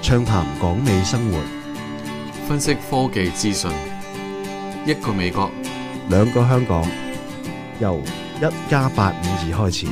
暢談港美生活， 分析科技資訊，一個美國， 兩個香港，由1+852開始。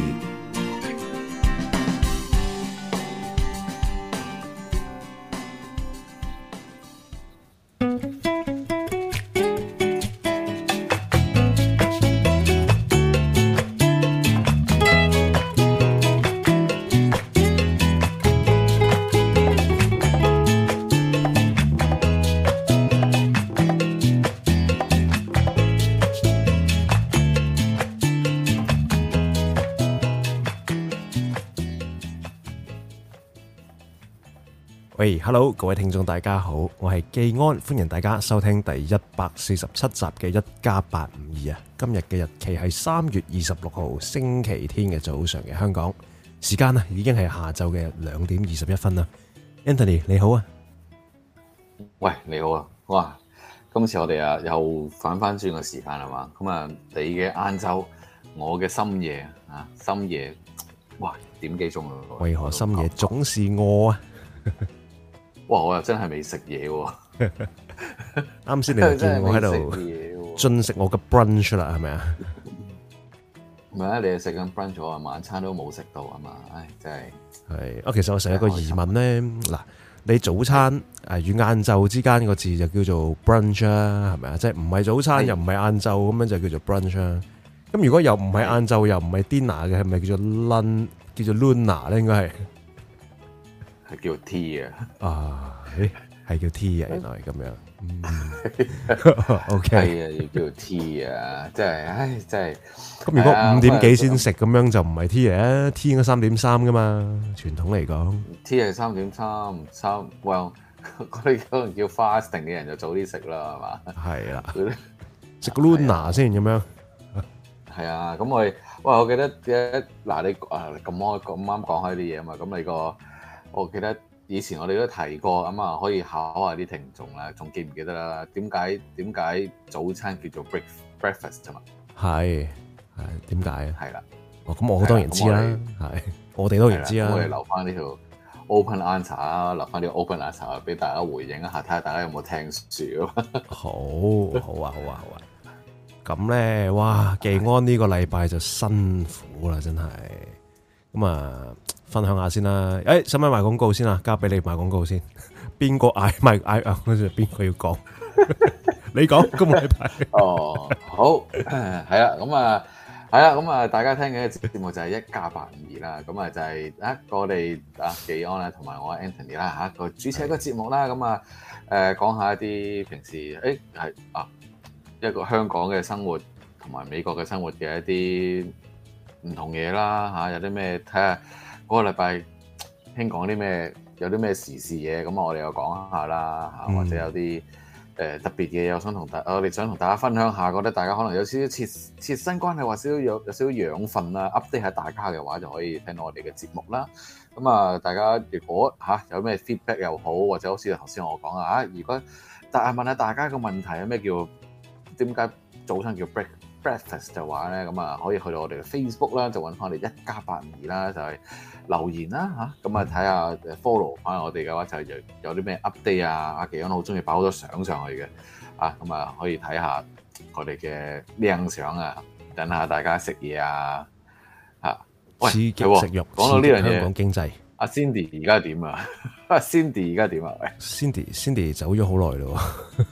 喂，Hello， 各位聽眾大家好，我係技安，歡迎大家收聽第147集嘅1+852啊。今日嘅日期係3月26號星期天嘅早上嘅香港時間啊，已經係下晝嘅2點21分啦。Anthony 你好啊， 喂你好啊，哇，今次我哋啊又反翻轉個時間係嘛？咁啊，你嘅晏晝，我嘅深夜啊，深夜，哇點幾鐘啊？ 為何深夜總是餓啊？ 哇！我又真係未食嘢喎。 啱先你就見我喺度進食我嘅 brunch 啦，係咪啊？ 唔係啊，你係食緊 brunch 啊，晚餐都冇食到啊嘛，唉，真係。係啊，其實我成日有個疑問咧，嗱，你早餐與晏晝之間個字就叫做 brunch 啊，係咪啊？即係唔係早餐又唔係晏晝咁樣就叫做 brunch 啊？咁如果又唔係晏晝又唔係 dinner 嘅，係咪叫做 lunch？叫做 luna 咧，應該係。 係叫 tea 啊！ 啊，係叫 tea 啊，原來係咁樣。OK， 係啊，要叫 tea 啊，真係，唉，真係。 咁如果5點幾先食咁樣就唔係 tea 嘅，tea 應該3點3噶嘛，傳統嚟講。 tea 係3點3，well，嗰啲可能叫 fasting 嘅人就早啲食啦，係嘛？ 係啦，食個 luna 先咁樣。 係啊，咁我哋，哇！我記得嗱，你咁啱講開啲嘢啊嘛，咁我記得以前我哋都提過咁啊，可以考下啲聽眾啦，仲記唔記得啦？點解早餐叫做 breakfast 啫嘛？係點解啊？ 係啦， 咁我當然知啦，係我哋當然知啦。 我哋留翻呢條 open answer 啊，留翻啲 open answer 俾大家回應一下，睇下大家有冇聽書。 好啊！咁咧，哇！技安呢個禮拜就辛苦啦，真係。咁啊，分享下先啦。使唔使賣廣告先啊？交俾你賣廣告先。邊個嗌啊？跟住邊個要講？你講今個禮拜。 哦，好，係啦，咁啊，大家聽嘅節目就係1+852啦。咁啊，就係我哋技安啦，同埋我 Anthony 啦個主持一個節目啦。咁啊，講下一啲平時一個香港嘅生活同埋美國嘅生活嘅一啲唔同嘢啦，有啲咩睇下嗰個禮拜興講啲咩，有啲咩時事嘢，咁我哋又講下啦，或者有啲特別嘢，我哋想同大家分享下，覺得大家可能有少少切身關係，或者有少少養分啦，update 下大家嘅話，就可以聽到我哋嘅節目啦。咁啊，大家如果有咩 feedback 又好，或者好似頭先我講啊，如果問下大家個問題，咩叫點解早餐叫 breakfast 嘅話咧，咁啊可以去到我哋嘅 Facebook 啦，就揾翻我哋1+852啦，就係留言啦嚇，咁啊睇下 follow 翻我哋嘅話，就係有啲咩 update 啊，阿技安好中意擺好多相上去嘅，咁啊可以睇下我哋嘅靚相啊，等下大家食嘢啊嚇， 刺激食慾， 講到呢樣嘢， 香港經濟， 阿 Cindy 而家點啊？Cindy 而家點啊？喂 ，Cindy 走咗好耐咯。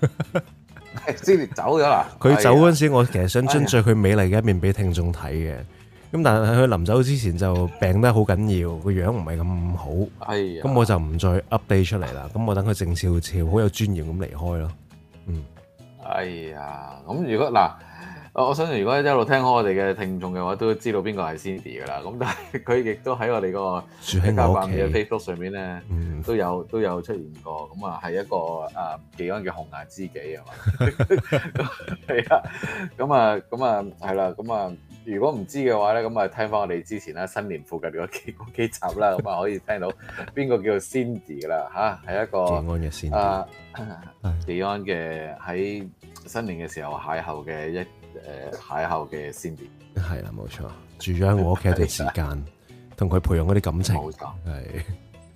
Cindy 走咗啦！ 佢走嗰陣時，我其實想盡佢美麗嘅一面俾聽眾睇嘅。咁但係佢臨走之前就病得好緊要，個樣唔係咁好。咁我就唔再 update 出嚟啦。咁我等佢靜悄悄，好有尊嚴咁離開咯。 哎呀，咁如果我相信如果一路聽開我哋嘅聽眾嘅話，都知道邊個係 Cindy 噶啦。咁但係佢亦都喺我哋個1+852嘅 Facebook 上面咧，都有出現過。咁啊，係一個技安嘅紅顏知己係嘛？係啊，咁啊係啦。咁啊，如果唔知嘅話咧，咁啊聽翻我哋之前啦，新年附近嗰幾集啦，咁啊可以聽到邊個叫 Cindy 噶啦嚇，係一個技安嘅 Cindy， 技安嘅喺新年嘅時候邂逅嘅 Cindy， 係啦，冇錯，住咗喺我屋企一段時間，同佢培養嗰啲感情，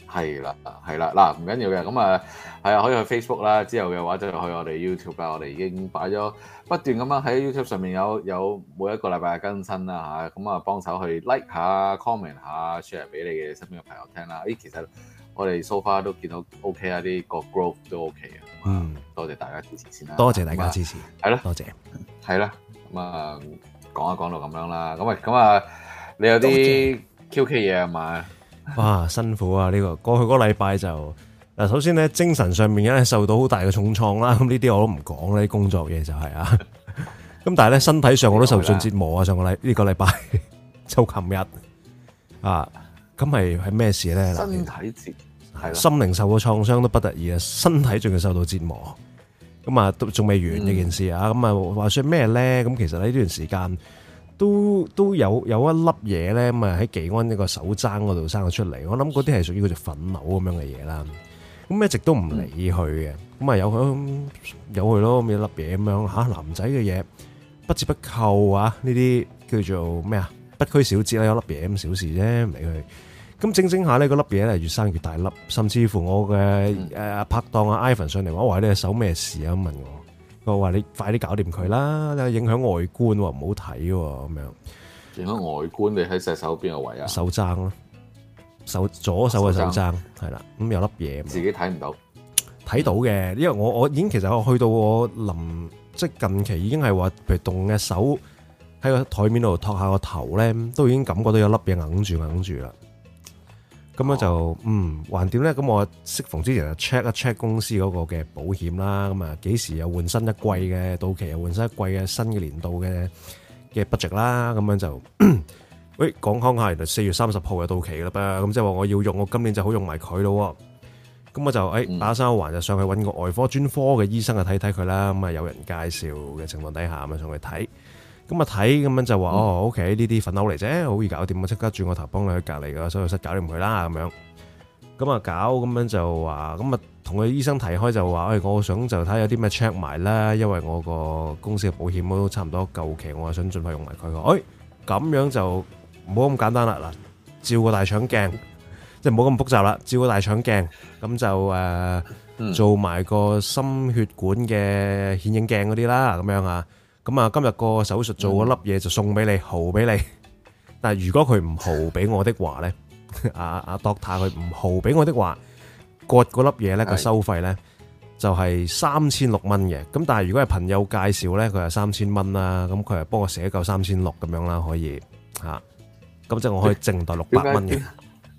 係啦，嗱唔緊要嘅，咁啊係啊，可以去 Facebook 啦，之後嘅話就去我哋 YouTube 啦，我哋已經擺咗不斷咁樣喺 YouTube 上面有每一個禮拜嘅更新啦嚇，咁啊幫手去 like 下、comment 下、share 俾你嘅身邊嘅朋友聽啦。其實我哋 so far 都見到 OK 啊，啲個 growth 都 OK 嘅，多謝大家支持先啦， 多謝大家支持， 係咯， 多謝， 係啦，咁啊講到咁樣啦，咁啊你有啲 QK 嘢係嘛？ 哇，辛苦啊！呢個過去嗰個禮拜就嗱，首先咧精神上面咧受到好大嘅重創啦。咁呢啲我都唔講啦，啲工作嘢就係啊。咁但係咧身體上我都受盡折磨啊！上個呢個禮拜就琴日啊，咁係咩事咧？ 身體折係心靈受過創傷都不得已啊，身體仲要受到折磨。咁啊，都仲未完呢件事啊。咁啊，話說咩咧？咁其實呢段時間。都有一粒嘢咧，咁啊喺技安呢個手踭嗰度生咗出嚟。我諗嗰啲係屬於嗰隻粉瘤咁樣嘅嘢啦。咁一直都唔理佢嘅，咁啊有佢咯，咁一粒嘢咁樣嚇男仔嘅嘢，不折不扣啊！呢啲叫做咩啊？不拘小節啦，有粒嘢咁小事啫，唔理佢。咁整下呢，嗰粒嘢咧越生越大粒，甚至乎我嘅拍檔阿 Ivan 上嚟話：哇！你隻手咩事啊？咁問我。我話你快啲搞掂佢啦，影響外觀喎，唔好睇喎，咁樣。影響外觀，你喺隻手邊個位啊？手踭咯，左手嘅手踭係啦，咁有粒嘢。自己睇唔到？睇到嘅，因為我已經其實我去到我即係近期已經係話，譬如動嘅手喺個台面度托下個頭咧，都已經感覺到有粒嘢硬住啦。咁樣就橫掂咧，咁我適逢之前就 check 一 check 公司嗰個嘅保險啦，咁啊幾時又換新一季嘅到期，又換新一季嘅新嘅年度嘅 budget 啦，咁樣就喂講下，原來4月30號就到期啦噃，咁即係話我要用，我今年就好用埋佢咯。咁我就打生環就上去揾個外科專科嘅醫生去睇睇佢啦，咁啊有人介紹嘅情況底下咁啊上去睇。咁啊睇咁樣就話OK 呢啲粉瘤嚟啫，好易搞掂，我即刻轉個頭幫你去隔離個手術室搞掂佢啦咁樣。咁啊搞咁樣就話，咁啊同佢醫生提開就話，我想就睇下有啲咩 check 埋啦，因為我個公司嘅保險都差唔多夠期，我想盡快用埋佢。咁樣就唔好咁簡單啦，嗱，照個大腸鏡，即係唔好咁複雜啦，照個大腸鏡，咁就做埋個心血管嘅顯影鏡嗰啲啦，咁樣啊。咁啊，今日個手術做嗰粒嘢就送俾你，豪俾你。但係如果佢唔豪俾我的話咧，阿 Doctor 佢唔豪俾我的話，割嗰粒嘢咧個收費咧就係3600蚊嘅。咁但係如果係朋友介紹咧，佢係3000蚊啦。咁佢係幫我寫夠3600咁樣啦，可以嚇。咁即係我可以淨袋600蚊嘅。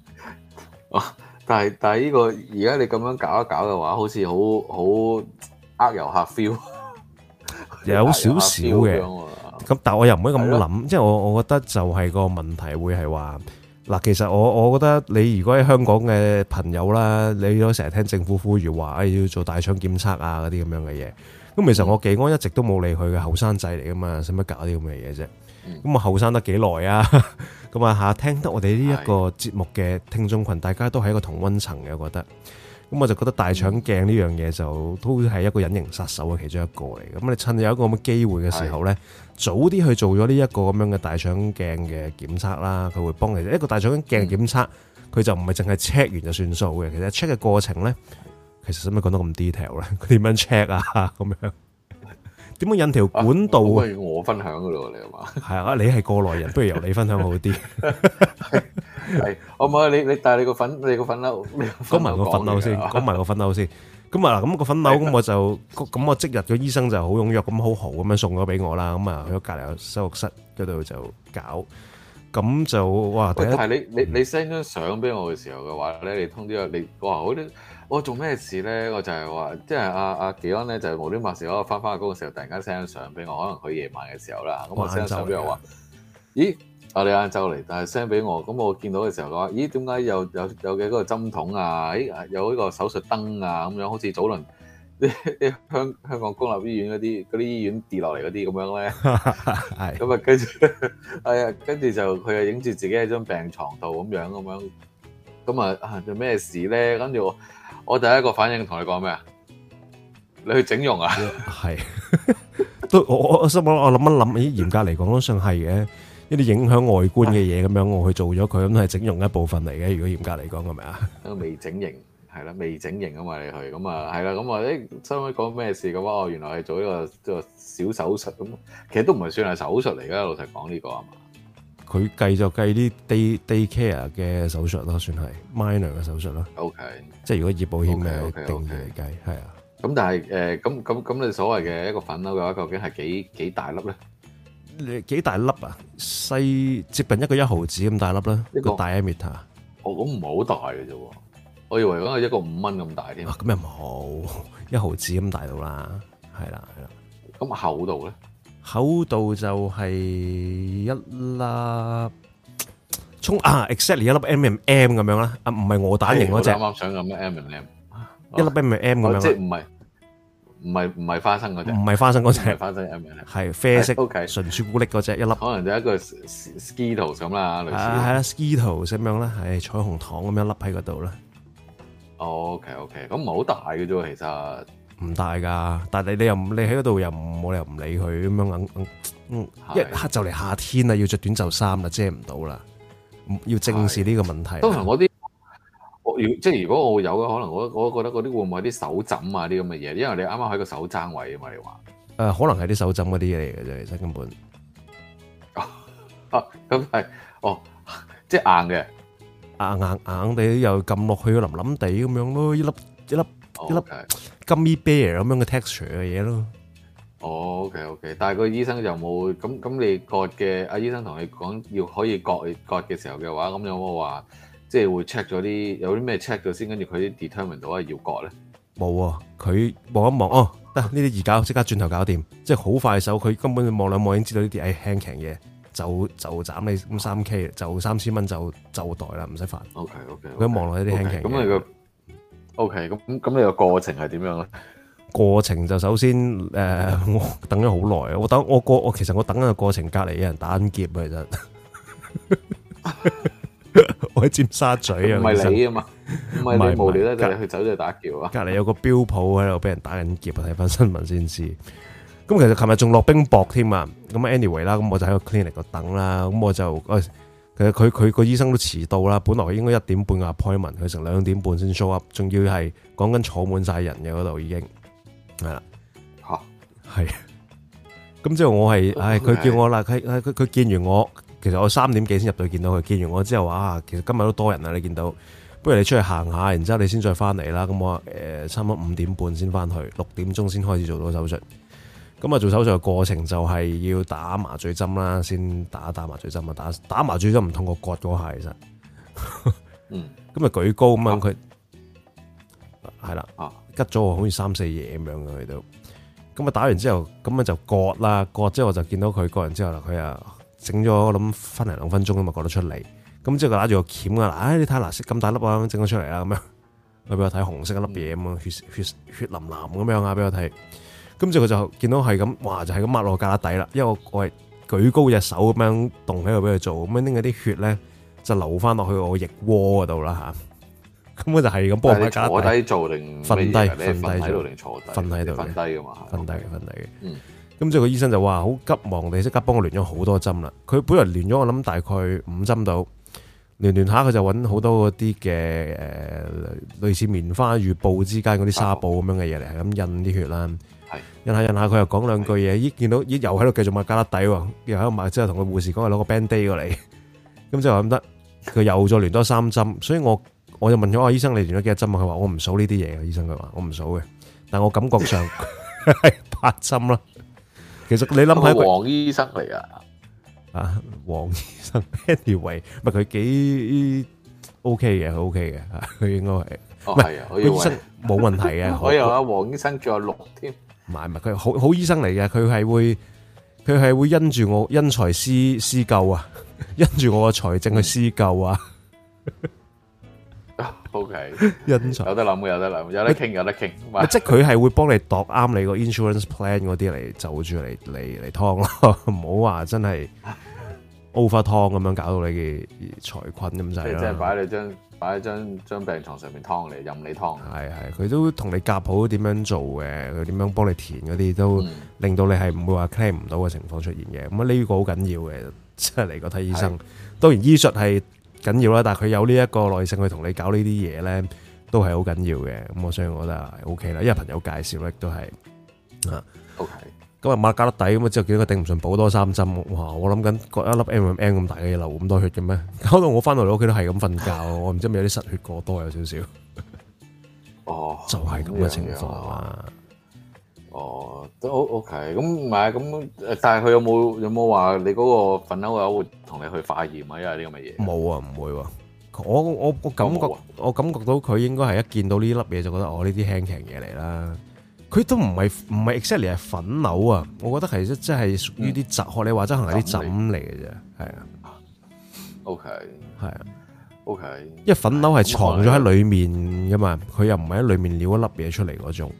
但係呢個而家你咁樣搞一搞嘅話，好似好呃遊客 feel。 有少少嘅，咁但係我又唔可以咁諗，即係我覺得就係個問題會係話嗱，其實我覺得你如果喺香港嘅朋友啦，你都成日聽政府呼籲話要做大腸檢測啊嗰啲咁樣嘅嘢，咁其實我技安一直都冇理佢嘅，後生仔嚟噶嘛，使乜搞啲咁嘅嘢啫？咁啊後生得幾耐啊？咁啊聽得我哋呢一個節目嘅聽眾群，大家都係一個同溫層嘅，我覺得。咁我就覺得大腸鏡呢樣嘢就都係一個隱形殺手嘅其中一個嚟。咁你趁有一個咁嘅機會嘅時候咧，早啲去做咗呢一個咁樣嘅大腸鏡嘅檢測啦，佢會幫你。一個大腸鏡檢測，佢就唔係淨係 check 完就算數嘅。其實 check 嘅過程咧，其實使乜講得咁 detail 咧？佢點樣 check 啊？咁樣點樣引條管道？ 我分享噶咯，你係嘛？ 係啊，你係過來人，不如由你分享好啲。 係，我唔係你，但係你個粉瘤， 講埋個粉瘤先，講埋個粉瘤先。咁啊嗱，咁個粉瘤咁我就咁我即日個醫生就好踴躍咁好豪咁樣送咗俾我啦。咁啊去咗隔離手術室嗰度就搞，咁就哇！但係你 send 張相俾我嘅時候嘅話咧，你通知你哇好啲。我做咩事咧？我就係話，即係阿技安咧，就無端白事嗰個翻工嘅時候，突然間 send 張相俾我，可能佢夜晚嘅時候啦。咁我 send 相俾我話，咦？你晏晝嚟，但係 send 俾我，咁我見到嘅時候嘅話，咦？點解有嘅嗰個針筒啊？有呢個手術燈啊？咁樣好似早輪啲香港公立醫院嗰啲醫院跌落嚟嗰啲咁樣咧。係。咁啊，跟住係啊，跟住就佢又影住自己喺張病床度咁樣。咁啊做咩事咧？跟住我第一個反應同你講咩啊？你去整容啊？係，都我心諗，我諗一諗，咦？嚴格嚟講都算係嘅， 一啲影響外觀嘅嘢咁樣，我去做咗佢，咁係整容一部分嚟嘅。如果嚴格嚟講，係咪啊？ 一個未整形係啦，未整形啊嘛，你去咁啊係啦，咁啊收尾講咩事咁啊？原來係做呢個小手術咁，其實都唔係算係手術嚟㗎。老實講呢個係嘛？ 佢計就計啲 day care 嘅手術咯，算係 minor 嘅手術咯。 OK， 即係如果以保險嘅定義 OK，OK，OK 嚟計，係啊。 咁但係咁你所謂嘅一個粉瘤嘅話，究竟係幾大粒咧？ 幾大粒啊？細接近一個1毫子咁大粒啦， 一個個 diameter。 哦，咁唔係好大嘅啫喎，我以為講係一個5蚊咁大添。 咁又冇1毫子咁大到啦，係啦。 咁厚度咧？ 厚度就係一粒exactly 一粒 M&M 咁樣啦，唔係鵝蛋型嗰隻。 啱啱想咁 M&M， 一粒 M&M 咁樣。 即係唔係花生嗰隻， 唔係花生嗰隻， 唔係花生 M&M， 係啡色 ，OK， 純朱古力嗰隻一粒。 可能就一個 Skittles 咁啦，類似。 係啦 Skittles 咁樣啦，係彩虹糖咁樣粒喺嗰度啦。 OK，咁唔係好大嘅啫喎，其實。 唔大㗎，但係你喺嗰度又冇理由唔理佢咁樣一刻就嚟夏天啦，要着短袖衫啦，遮唔到啦，要正視呢個問題。 通常嗰啲，即係如果我有嘅，可能我覺得嗰啲會唔會係啲手枕啊啲咁嘅嘢？因為你啱啱喺個手踭位啊嘛，你話可能係啲手枕嗰啲嘢嚟嘅啫，其實根本咁係即係硬嘅， 硬地又撳落去腍腍地咁樣咯，一粒 gummy bear 咁樣嘅 texture 嘅嘢咯。 OK，但係個醫生就冇咁你割嘅，阿醫生同你講要可以割嘅時候嘅話，咁有冇話即係會 check 咗啲有啲咩 check 咗先，跟住佢啲 determine 到係要割咧？冇啊，佢望一望得呢啲易搞，即刻轉頭搞掂，即係好快手。佢根本望兩望已經知道呢啲輕強嘢，就斬你咁3K，就3000蚊就袋啦，唔使煩。 OK， 佢一望落呢啲輕強嘢。 咁你個 OK，咁你個過程係點樣咧？ 過程就首先我等咗好耐啊！我其實我等緊嘅過程，隔離有人打緊劫啊！其實我喺尖沙咀啊， 唔係你啊嘛，唔係你無聊咧，就係去走咗去打劫啊！ 隔離有個標鋪喺度俾人打緊劫啊！睇翻新聞先知。咁其實琴日仲落冰雹添啊！咁 anyway 啦，咁我就喺個 clinic 度等啦。咁我就其實佢個醫生都遲到啦。本來應該1點半嘅 appointment，佢成2點半先 show up，仲要係講緊坐滿晒人嘅嗰度已經。係啦，係，咁之後我係，佢叫我啦，佢見完我，其實我3點幾先入到去見到佢，見完我之後話，其實今日都多人啦，你見到，不如你出去行下，然之後你先再翻嚟啦。咁我差唔多5點半先翻去，6點鐘先開始做到手術。咁啊，做手術嘅過程就係要打麻醉針啦，先打麻醉針啊，打麻醉針唔痛過割嗰下，其實，咁啊舉高咁樣佢，係啦，吉咗我好似3-4嘢咁樣嘅佢都，咁啊打完之後，咁啊就割啦，割之後我就見到佢割完之後啦，佢啊整咗我諗分零2分鐘咁啊割得出嚟，咁之後佢拿住個鉗啊，你睇下嗱，咁大粒啊，整咗出嚟啦，咁樣，佢俾我睇紅色一粒嘢咁啊，血淋淋咁樣啊，俾我睇，咁之後佢就見到係咁，哇就係咁抹落個架底啦，因為我係舉高隻手咁樣動喺度俾佢做，咁樣拎嗰啲血咧就流翻落去我腋窩嗰度啦吓。咁我就係咁幫我坐低做定瞓低喺度定坐低？ 瞓喺度， 瞓低噶嘛？ 瞓低嘅。咁之後個醫生就話好急忙地即刻幫我亂咗好多針啦。佢本來亂咗我諗大概5針到，亂下佢就揾好多嗰啲嘅類似棉花與布之間嗰啲紗布咁樣嘅嘢嚟，係咁印啲血啦。印下佢又講兩句嘢，咦見到咦又喺度繼續抹加粒底喎，又喺度抹之後同個護士講攞個 band-aid 過嚟。咁就話唔得，佢又再亂多3針，所以我就問咗醫生，你連咗幾多針啊？佢話我唔數呢啲嘢嘅，醫生佢話我唔數嘅，但我感覺上係8針啦。其實你諗下， 黃醫生嚟啊，黃醫生 anyway， 唔係佢幾 OK 嘅，佢 OK 嘅，佢應該係係啊，個醫生冇問題嘅。 我以為阿黃醫生仲有6添， 唔係佢好醫生嚟嘅，佢係會因住我因財施救啊，因住我嘅財政去施救啊。 OK， 有得諗， 有得傾， 即係佢係會幫你度啱你個 insurance plan 嗰啲嚟就住嚟劏咯，唔好話真係 over 劏咁樣搞到你嘅財困咁滯咯。 即係擺喺張病床上面劏你，任你劏。 係佢都同你夾好點樣做嘅，佢點樣幫你填嗰啲都令到你係唔會話 claim 唔到嘅情況出現嘅。咁呢個好緊要嘅， 即係嚟個睇醫生。當然醫術係緊要啦，但係佢有呢一個耐性去同你搞呢啲嘢咧，都係好緊要嘅。咁我所以我覺得係 OK 啦，因為朋友介紹咧，亦都係啊 OK。 咁啊抹架粒底咁啊，之後見到佢頂唔順，補多3針。哇！我諗緊割一粒 M&M 咁大嘅嘢流咁多血嘅咩？搞到我翻到嚟屋企都係咁瞓覺，我唔知係咪有啲失血過多有少少。 哦， 就係咁嘅情況啊。 哦，都 OK。咁唔係咁，但係佢有冇話你嗰個粉瘤嘅話會同你去化驗啊？因為呢咁嘅嘢。冇啊，唔會喎。我感覺到佢應該係一見到呢粒嘢就覺得呢啲輕型嘢嚟啦。佢都唔係 exactly 係粉瘤啊，我覺得係即係屬於啲疹，學你話齋可能係啲疹嚟嘅啫，係啊。 OK， 係啊。 OK， 因為粉瘤係藏咗喺裡面噶嘛，佢又唔係喺裡面撩一粒嘢出嚟嗰種。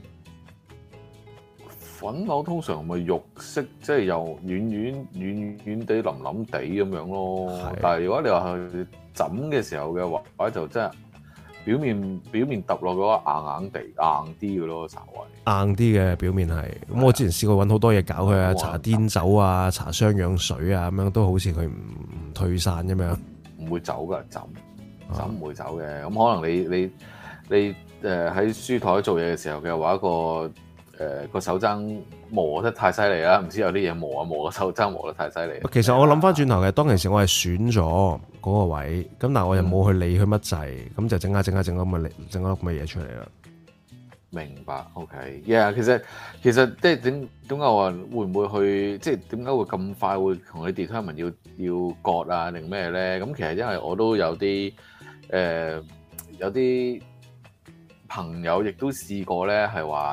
粉瘤通常咪肉色，即係又軟地、腍地咁樣咯。但係如果你話係疹嘅時候嘅話，就真係表面揼落嗰個硬啲嘅咯，稍微硬啲嘅表面係。咁我之前試過揾好多嘢搞佢啊，搽碘酒啊，搽雙氧水啊，咁樣都好似佢唔退散咁樣。 唔會走㗎，疹唔會走嘅。咁可能你喺書台做嘢嘅時候嘅話，個手踭磨得太犀利啦，唔知有啲嘢磨個手踭磨得太犀利。 其實我諗翻轉頭嘅，當其時我係選咗嗰個位，咁但係我又冇去理佢乜滯，咁就整咗粒咁嘅嘢出嚟啦。 明白 ，OK，yeah， 其實即係點解我話會唔會去，即係點解會咁快會同你 determine 要割啊定咩咧？咁其實因為我都有啲有啲朋友亦都試過咧，係話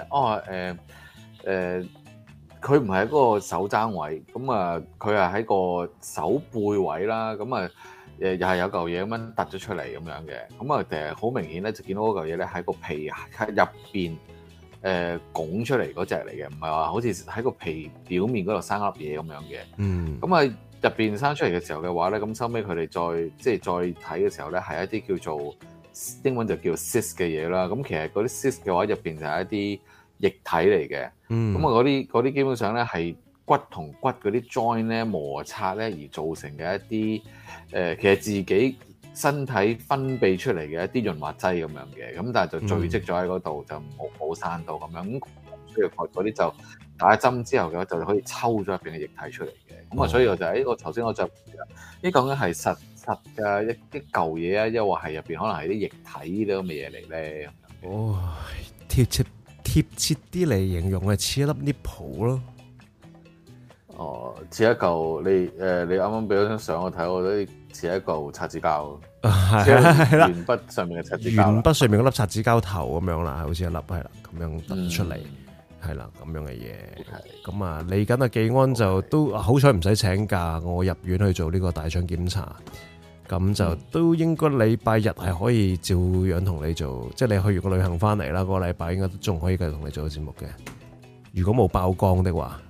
佢唔係喺嗰個手踭位，咁啊佢係喺個手背位啦，咁啊又係有嚿嘢咁樣突咗出嚟咁樣嘅，咁啊好明顯咧就見到嗰嚿嘢咧喺個皮入邊拱出嚟嗰隻嚟嘅，唔係話好似喺個皮表面嗰度生粒嘢咁樣嘅。 嗯。 咁啊入邊生出嚟嘅時候嘅話咧，咁收尾佢哋再睇嘅時候咧，係一啲叫做英文就叫 cyst 嘅嘢啦。咁其實嗰啲 cyst 嘅話入邊就係一啲液體嚟嘅。咁啊嗰啲基本上咧係骨同骨嗰啲 joint 咧摩擦咧而造成嘅一啲其實自己身體分泌出嚟嘅一啲潤滑劑咁樣嘅，咁但係就聚積咗喺嗰度，就冇散到咁樣。咁所以嗰啲就打針之後嘅話，就可以抽咗入邊嘅液體出嚟嘅。咁啊，所以我就我頭先我就呢講緊係實嘅一嚿嘢啊，抑或係入邊可能係啲液體呢咁嘅嘢嚟咧。 哦，貼切啲嚟形容係似一粒 nipple 咯。 哦，似一嚿你啱啱俾咗張相我睇，我覺得似一嚿擦紙膠， 係啦， 鉛筆上面嘅擦紙膠， 鉛筆上面嗰粒擦紙膠頭咁樣啦，好似一粒係啦，咁樣突出嚟，係啦，咁樣嘅嘢。咁啊，嚟緊啊，技安就都好彩唔使請假，我入院去做呢個大腸檢查，咁就都應該禮拜日係可以照樣同你做，即係你去完個旅行翻嚟啦，個禮拜應該都仲可以繼續同你做個節目嘅。如果冇爆光的話。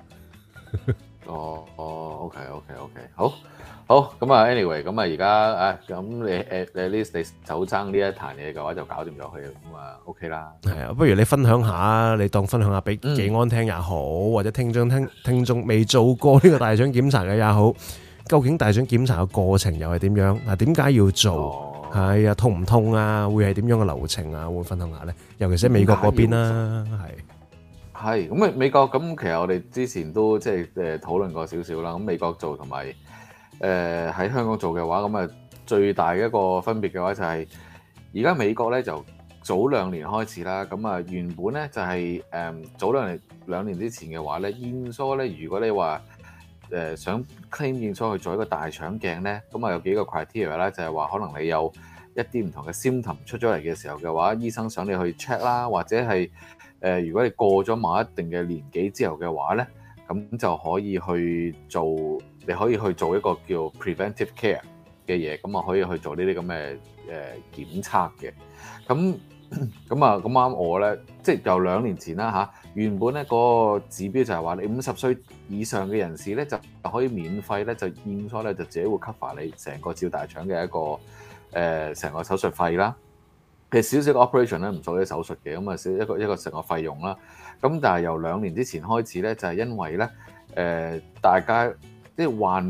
OK，好，咁啊 ，anyway，咁啊，而家咁你 at least 你手踭呢一壇嘢嘅話就搞掂咗佢，咁啊 OK 啦。係啊， 不如你分享下，你當分享下俾技安聽也好，或者聽眾未做過呢個大腸檢查嘅也好，究竟大腸檢查嘅過程又係點樣？嗱，點解要做？係啊，痛唔痛啊？會係點樣嘅流程啊？會分享下咧，尤其是喺美國嗰邊啦， 係咁啊！美國咁其實我哋之前都即係討論過少少啦。咁美國做同埋喺香港做嘅話，咁啊最大嘅一個分別嘅話就係而家美國咧就早2年開始啦。咁啊原本咧就係早兩年之前嘅話咧，驗疏咧，如果你話想 claim 驗疏去做一個大腸鏡咧，咁啊有幾個 criteria 啦，就係話可能你有一啲唔同嘅 symptom 出咗嚟嘅時候嘅話，醫生想你去 check 啦，或者係如果你過咗某一定嘅年紀之後嘅話咧，咁就可以去做，你可以去做一個叫 preventive care 嘅嘢，咁啊可以去做呢啲咁嘅檢測嘅。咁咁啱我咧，即係由2年前啦嚇，原本咧嗰個指標就係話你50歲以上嘅人士咧就可以免費咧就驗疏咧就自己會 cover 你成個照大腸嘅一個成個手術費啦。其實少少嘅 operation 咧唔做啲手術嘅，咁啊少一個成個費用啦。咁但係由2年之前開始咧，就係因為咧大家即係患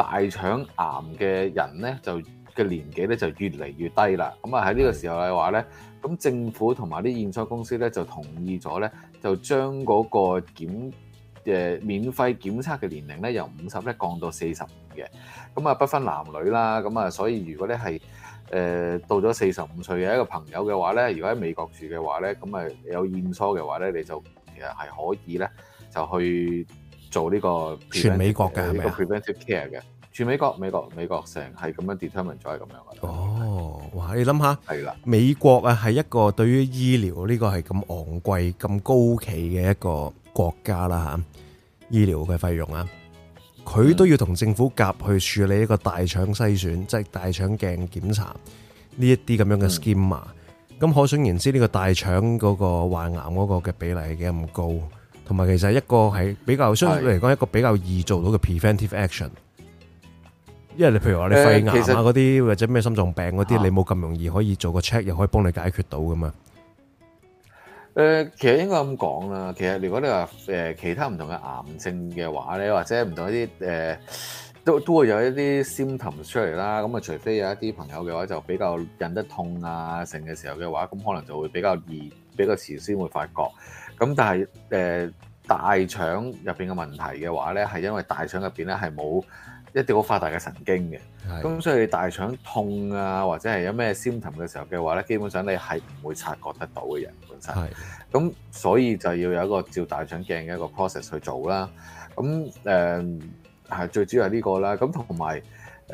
大腸癌嘅人咧就嘅年紀咧就越嚟越低啦。咁啊喺呢個時候嘅話咧，咁政府同埋啲驗所公司咧就同意咗咧，就將嗰個免費檢測嘅年齡咧由50咧降到45嘅。咁啊不分男女啦。咁啊所以如果咧係到咗45歲嘅一個朋友嘅話咧，如果喺美國住嘅話咧，咁啊有驗所嘅話咧，你就其實係可以咧就去做呢個全美國嘅係咪啊？ preventive care 嘅，全美國成係咁樣 determine 咗係咁樣嘅。 哦，哇！你諗下， 係啦， 美國啊係一個對於醫療呢個係咁昂貴、咁高企嘅一個國家啦嚇，醫療嘅費用啊，佢都要同政府夾去處理一個大腸篩選，即係大腸鏡檢查呢一啲咁樣嘅 scheme 啊。咁可想而知，呢個大腸嗰個患癌嗰個嘅比例係幾咁高，同埋其實一個係比較相對嚟講一個比較易做到嘅 preventive action。因為你譬如話你肺癌啊嗰啲或者咩心臟病嗰啲，你冇咁容易可以做個 check 又可以幫你解決到噶嘛。 其實應該咁講啦。其實如果你話其他唔同嘅癌症嘅話咧，或者唔同一啲都會有一啲 symptoms 出嚟啦。咁啊，除非有一啲朋友嘅話就比較忍得痛啊成嘅時候嘅話，咁可能就會比較遲先會發覺。咁但係大腸入邊嘅問題嘅話咧，係因為大腸入邊咧係冇一啲好發達嘅神經嘅，咁所以大腸痛啊，或者係有咩 symptom 嘅時候嘅話咧，基本上你係唔會察覺得到嘅人本身。咁所以就要有一個照大腸鏡嘅一個 process 去做啦。咁係最主要係呢個啦。咁同埋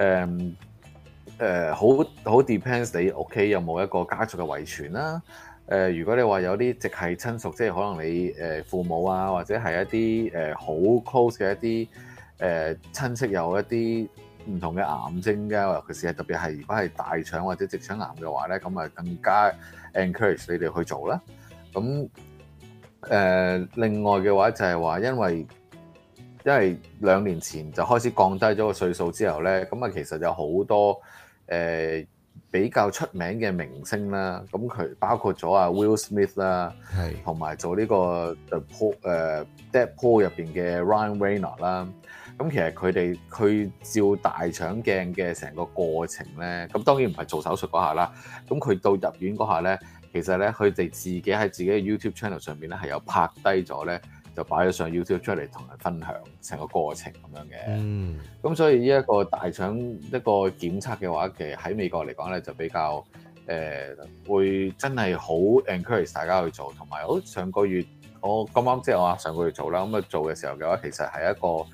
好 depends 你屋企有冇一個家族嘅遺傳啦。如果你話有啲直系親屬，即係可能你父母啊，或者係一啲好 close 嘅一啲親戚有一啲唔同嘅癌症嘅，尤其是係特別係如果係大腸或者直腸癌嘅話咧，咁啊更加 encourage 你哋去做啦。咁另外嘅話就係話，因為2年前就開始降低咗個歲數之後咧，咁啊其實有好多比較出名嘅明星啦，咁佢包括咗啊 Will Smith 啦，同埋做呢個 Deadpool 入邊嘅 Ryan Reynolds 啦。咁其實佢哋去照大腸鏡嘅成個過程咧，咁當然唔係做手術嗰下啦。咁佢到入院嗰下咧，其實咧佢哋自己喺自己嘅 YouTube channel 上邊咧係有拍低咗咧，就擺咗上 YouTube 出嚟同人分享成個過程咁樣嘅。咁所以呢一個大腸一個檢測嘅話，其實喺美國嚟講咧就比較會真係好 encourage 大家去做，同埋好上個月我咁啱即係我上個月做啦，咁啊做嘅時候嘅話，其實係一個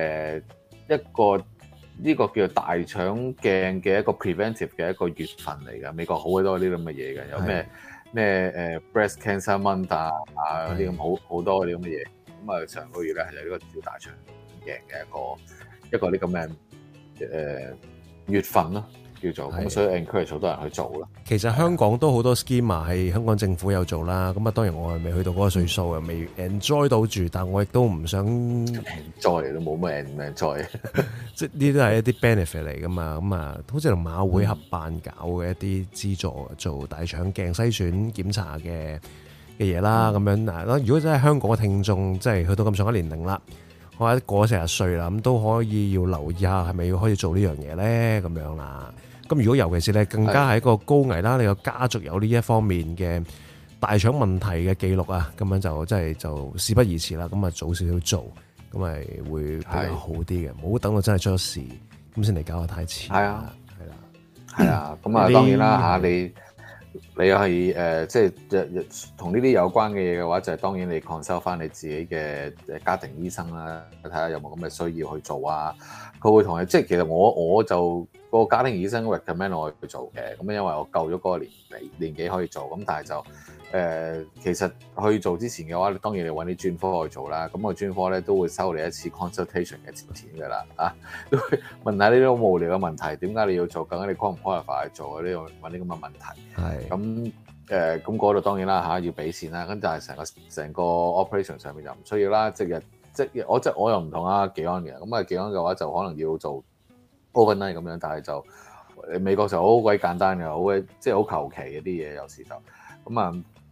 呢個叫做大腸鏡嘅一個 preventive 嘅一個月份嚟嘅。美國好多啲咁嘅嘢嘅，有咩breast cancer month 啊嗰啲咁好多啲咁嘅嘢。咁啊上個月咧係有呢個照大腸鏡嘅一個啲咁嘅月份咯，叫做咁，所以 encourage 好多人去做啦。 其實香港都好多 scheme 係香港政府有做啦，咁啊當然我係未去到嗰個歲數啊，未 enjoy 到住，但我亦都唔想 enjoy 都冇乜 enjoy， 即係呢啲係一啲 benefit 嚟噶嘛，咁啊好似同馬會合辦搞嘅一啲資助做大腸鏡篩選檢查嘅嘢啦，咁樣嗱，如果真係香港嘅聽眾，即係去到咁上下年齡啦，或者過咗40歲啦，咁都可以要留意下係咪要開始做呢樣嘢咧，咁樣啦。咁如果尤其是你更加係一個高危啦，你個家族有呢一方面嘅大腸問題嘅記錄啊，咁樣就真係就事不宜遲啦，咁啊早少少做，咁咪會比較好啲嘅，唔好等到真係出咗事咁先嚟搞得太遲。係啊， 係啊，咁啊當然啦嚇，你又係即係同呢啲有關嘅嘢嘅話，就係當然你 consult 翻你自己嘅家庭醫生啦，睇下有冇咁嘅需要去做啊。佢會同你，即係其實我就個家庭醫生 recommend 我去做嘅，咁因為我夠咗嗰個年紀可以做，咁但係就其實去做之前嘅話，當然你揾啲專科去做啦。咁個專科咧都會收你一次 consultation 嘅錢㗎啦，啊，都會問下呢啲好無聊嘅問題，點解你要做？究竟你 qualify 唔 qualify 去做呢？揾啲咁嘅問題。係。咁咁嗰度當然啦嚇，要俾錢啦。咁但係成個 operation 上面就唔需要啦，即我又唔同阿技安嘅。咁啊技安嘅話就可能要做 overnight 咁樣，但係就美國就好鬼簡單嘅，好鬼即係好求其嘅啲嘢，有時就咁啊。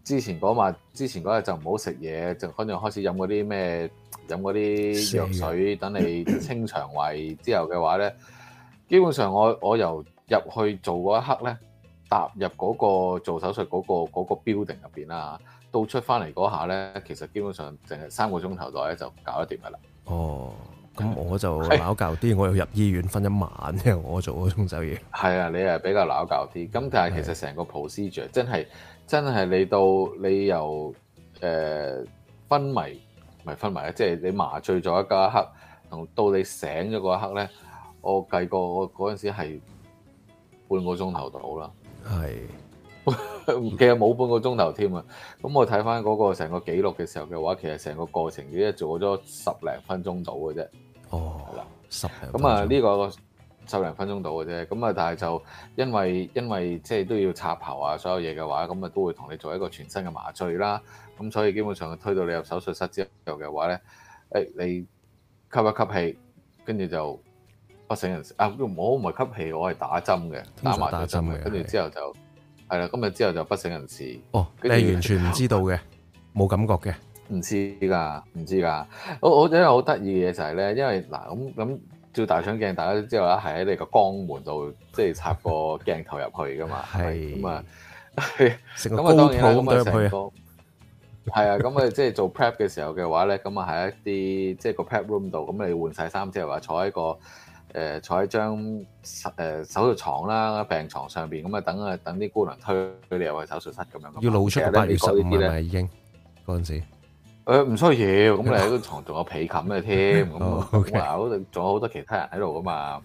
之前嗰日就唔好食嘢，就跟住開始飲嗰啲藥水，等你清腸胃。之後嘅話咧，基本上我由入去做嗰一刻咧，踏入嗰個做手術嗰個 building 入邊啦，到出翻嚟嗰下咧，其實基本上淨係3個鐘頭內咧就搞得掂噶啦。 哦，咁我就撈教啲，我要入醫院瞓一晚，因為我做嗰種手嘢。 係啊，你係比較撈教啲。咁但係其實成個 procedure 真係你到你由昏迷唔係昏迷咧，即係你麻醉咗一刻，同到你醒咗嗰一刻咧，我計過我嗰陣時係半個鐘頭到啦。 係， 其實冇半個鐘頭添啊。咁我睇翻嗰個成個記錄嘅時候嘅話，其實成個過程已經做咗10零分鐘到嘅啫。 哦， 係啦 ，10零。 咁啊，呢個10零分鐘到嘅啫。咁啊，但係就因為即係都要插喉啊，所有嘢嘅話，咁啊都會同你做一個全身嘅麻醉啦。咁所以基本上推到你入手術室之後嘅話咧，你吸一吸氣，跟住就不省人事啊！我唔係吸氣，我係打針嘅，打麻醉針嘅。跟住之後就係啦，今日之後就不省人事。 哦，你係完全唔知道嘅，冇感覺嘅。唔知㗎。我因為好得意嘅嘢就係咧，因為嗱咁照大腸鏡，大家都知道啦，係喺你個肛門度，即係插個鏡頭入去㗎嘛。 係咁啊， 咁啊當然啦，咁啊成個係啊，咁啊即係做 prep 嘅時候嘅話咧，咁啊喺一啲即係個 prep room 度，咁你換晒衫之後話坐喺張手術床啦、病床上邊，咁啊等啲姑娘推你入去手術室咁樣。 要露出8月15係咪已經嗰陣時？ 唔需要，咁你喺個床仲有被冚嘅添，咁仲有好多其他人喺度噶嘛。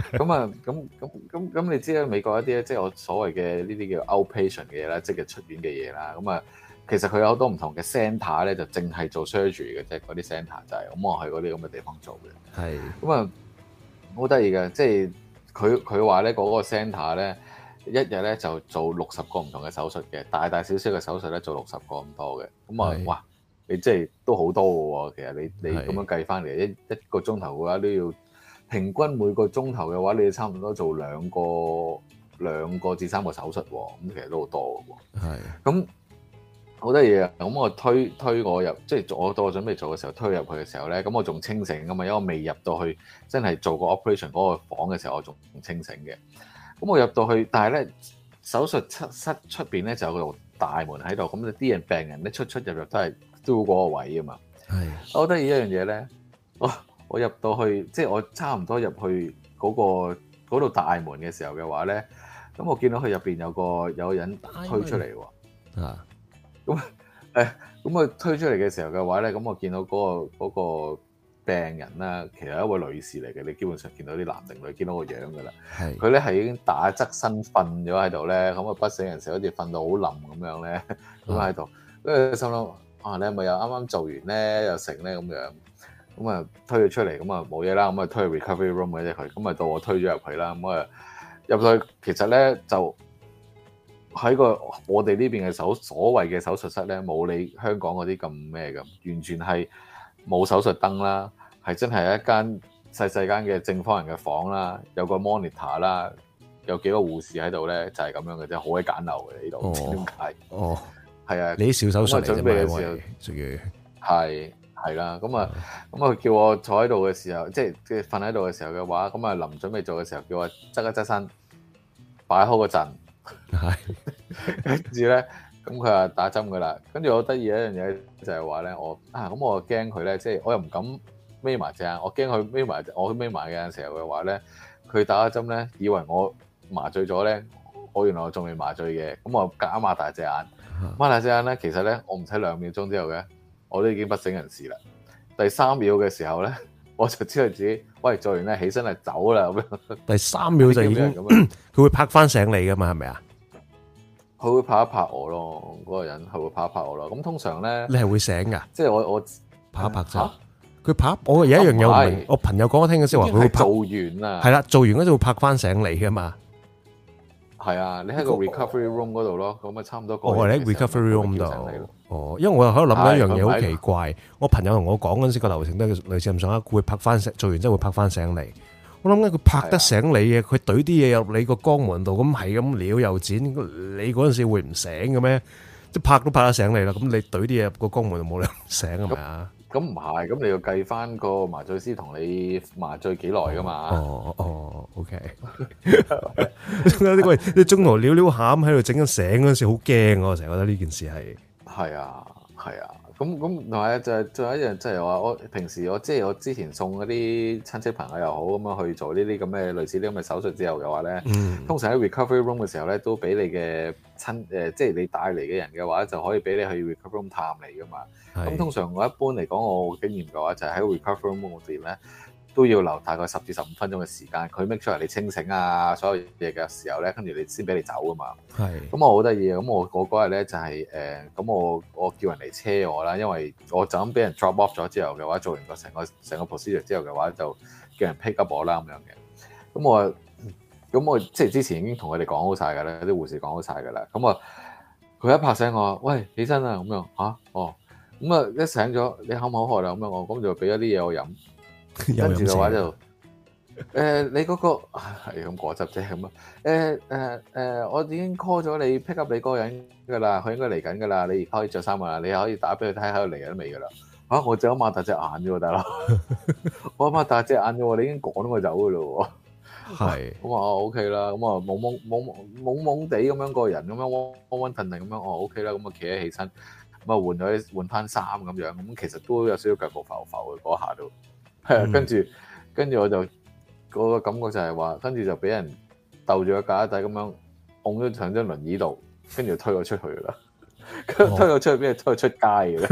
咁你知啦，美國一啲咧，即係我所謂嘅呢啲叫 outpatient 嘅嘢啦，即係出院嘅嘢啦。咁啊，其實佢有好多唔同嘅 centre 咧，就淨係做 surgery 嘅啫。嗰啲 centre 就係咁，我去嗰啲咁嘅地方做嘅。 係咁啊，好得意嘅，即係佢話咧嗰個 centre 咧，一日咧就做60個唔同嘅手術嘅，大大小小嘅手術咧做60個咁多嘅。咁啊，哇！你即係都好多嘅喎，其實你咁樣計翻嚟一個鐘頭嘅話，都要平均每個鐘頭嘅話，你差唔多做兩個至3個手術喎，咁其實都好多嘅喎。係。咁好得意啊！咁我推我入，即係我到我準備做嘅時候，推入去嘅時候咧，咁我仲清醒㗎嘛，因為我未入到去真係做個 operation 嗰個房嘅時候，我仲清醒嘅。咁我入到去，但係咧手術室出邊咧就有個大門喺度，咁啲病人咧出入都係都嗰個位啊嘛。係，我覺得一樣嘢咧，我入到去，即係我差唔多入去嗰度大門嘅時候嘅話咧，咁我見到佢入邊有個人推出嚟喎。啊，咁佢推出嚟嘅時候嘅話咧，咁我見到嗰個病人啦，其實係一位女士嚟嘅，你基本上見到啲男定女見到個樣㗎啦。係，佢咧係已經打側身瞓咗喺度咧，咁啊不省人事，好似瞓到好冧咁樣咧，咁喺度，跟住心諗。你係咪又啱啱做完咧，又成咧咁樣，咁啊推佢出嚟，咁啊冇嘢啦，咁啊推去 recovery room 嘅啫佢，咁啊到我推咗入去啦，咁啊入到去，其實咧就喺我哋呢邊嘅所謂嘅手術室咧，冇你香港嗰啲咁咩嘅，完全係冇手術燈啦，係真係一間細間嘅正方人嘅房啦，有個 monitor 啦，有幾個護士喺度咧，就係咁樣嘅啫，好鬼簡陋嘅呢度，唔知點解。哦。係啊，你啲小手術嚟啫嘛，屬於係啦，咁啊佢叫我坐喺度嘅時候，即係瞓喺度嘅時候嘅話，咁啊臨準備做嘅時候，叫我側一側身，擺好個陣，係，跟住咧，咁佢話打針噶啦，跟住我得意一樣嘢就係話咧，咁我驚佢咧，即係我又唔敢眯埋隻眼，我驚佢眯埋嘅時候嘅話咧，佢打咗針咧，以為我麻醉咗咧，原來我仲未麻醉嘅，咁我夾硬擘大隻眼。擘大隻眼咧，其實咧，我唔使2秒鐘之後嘅，我都已經不省人事啦。第3秒嘅時候咧，我就知道自己，喂，做完咧起身係走啦咁樣。第3秒就已經咁樣，佢會拍翻醒你噶嘛？係咪啊？佢會拍一拍我咯，嗰個人係會拍一拍我咯。咁通常咧，你係會醒噶？即係我拍一拍啫。佢拍我有一樣嘢唔明，我朋友講我聽嘅時候話佢會拍做完啦，係啦，做完嗰陣會拍翻醒你噶嘛。係啊，你喺個 recovery room 嗰度咯，咁啊差唔多。我喺 recovery room 度。因為我又喺度諗緊一樣嘢好奇怪。我朋友同我講嗰陣時個流程都係類似咁上下，會拍翻醒，做完之後會拍翻醒你。我諗緊佢拍得醒你嘅，佢懟啲嘢入你個肛門度，咁係咁撩又剪，你嗰陣時會唔醒嘅咩？ 即係拍都拍得醒你啦。咁你懟啲嘢入個肛門就冇理由醒係咪啊？ 咁唔係，咁你要計翻個麻醉師同你麻醉幾耐噶嘛？ OK。仲有啲喂，你中途撩撩下咁喺度整緊醒嗰陣時，好驚我成日覺得呢件事係。 係啊，咁同埋就仲有一樣，即係話我平時我之前送嗰啲親戚朋友又好咁樣去做呢啲咁嘅類似啲咁嘅手術之後嘅話咧，通常喺 recovery room 嘅時候咧，都俾你嘅即係你帶嚟嘅人嘅話，就可以俾你去 recovery room 探你噶嘛。咁通常我一般嚟講，我經驗嘅話就係喺 recovery room 嗰邊咧，都要留大概10至15分鐘嘅時間，佢 make sure 你清醒啊，所有嘢嘅時候咧，跟住你先俾你走噶嘛。咁我好得意啊！咁我嗰日咧就係咁我叫人嚟車我啦，因為我就咁俾人 drop off 咗之後嘅話，做完成個 procedure 之後嘅話，就叫人 pick up 我啦咁樣嘅。咁我即係之前已經同佢哋講好晒㗎啦，啲護士講好晒㗎啦。咁佢一拍醒我，喂，起身啦咁樣嚇，咁啊一醒咗，你口唔口渴啦咁樣我，咁就俾咗啲嘢我飲。跟住嘅話就你嗰個係咁果汁啫咁啊我已經 call 咗你 pick up 你嗰個人㗎啦，佢應該嚟緊㗎啦，你可以着衫啊，你可以打俾佢睇下佢嚟緊未㗎啦。我就咁擘大隻眼啫喎，大佬，我擘大隻眼啫喎，你已經趕我走㗎咯喎。係咁啊 OK 啦，咁啊懵懵地咁樣個人咁樣溫溫騰騰咁樣OK 啦，咁啊企起起身，咁啊換翻衫咁樣，咁其實都有少少腳步浮浮嘅嗰下都。跟住我就嗰個感覺就係話，跟住就俾人鬥住個架底咁樣，拱咗上張輪椅度，跟住推我出去啦。推我出去邊？推我出街嘅啦。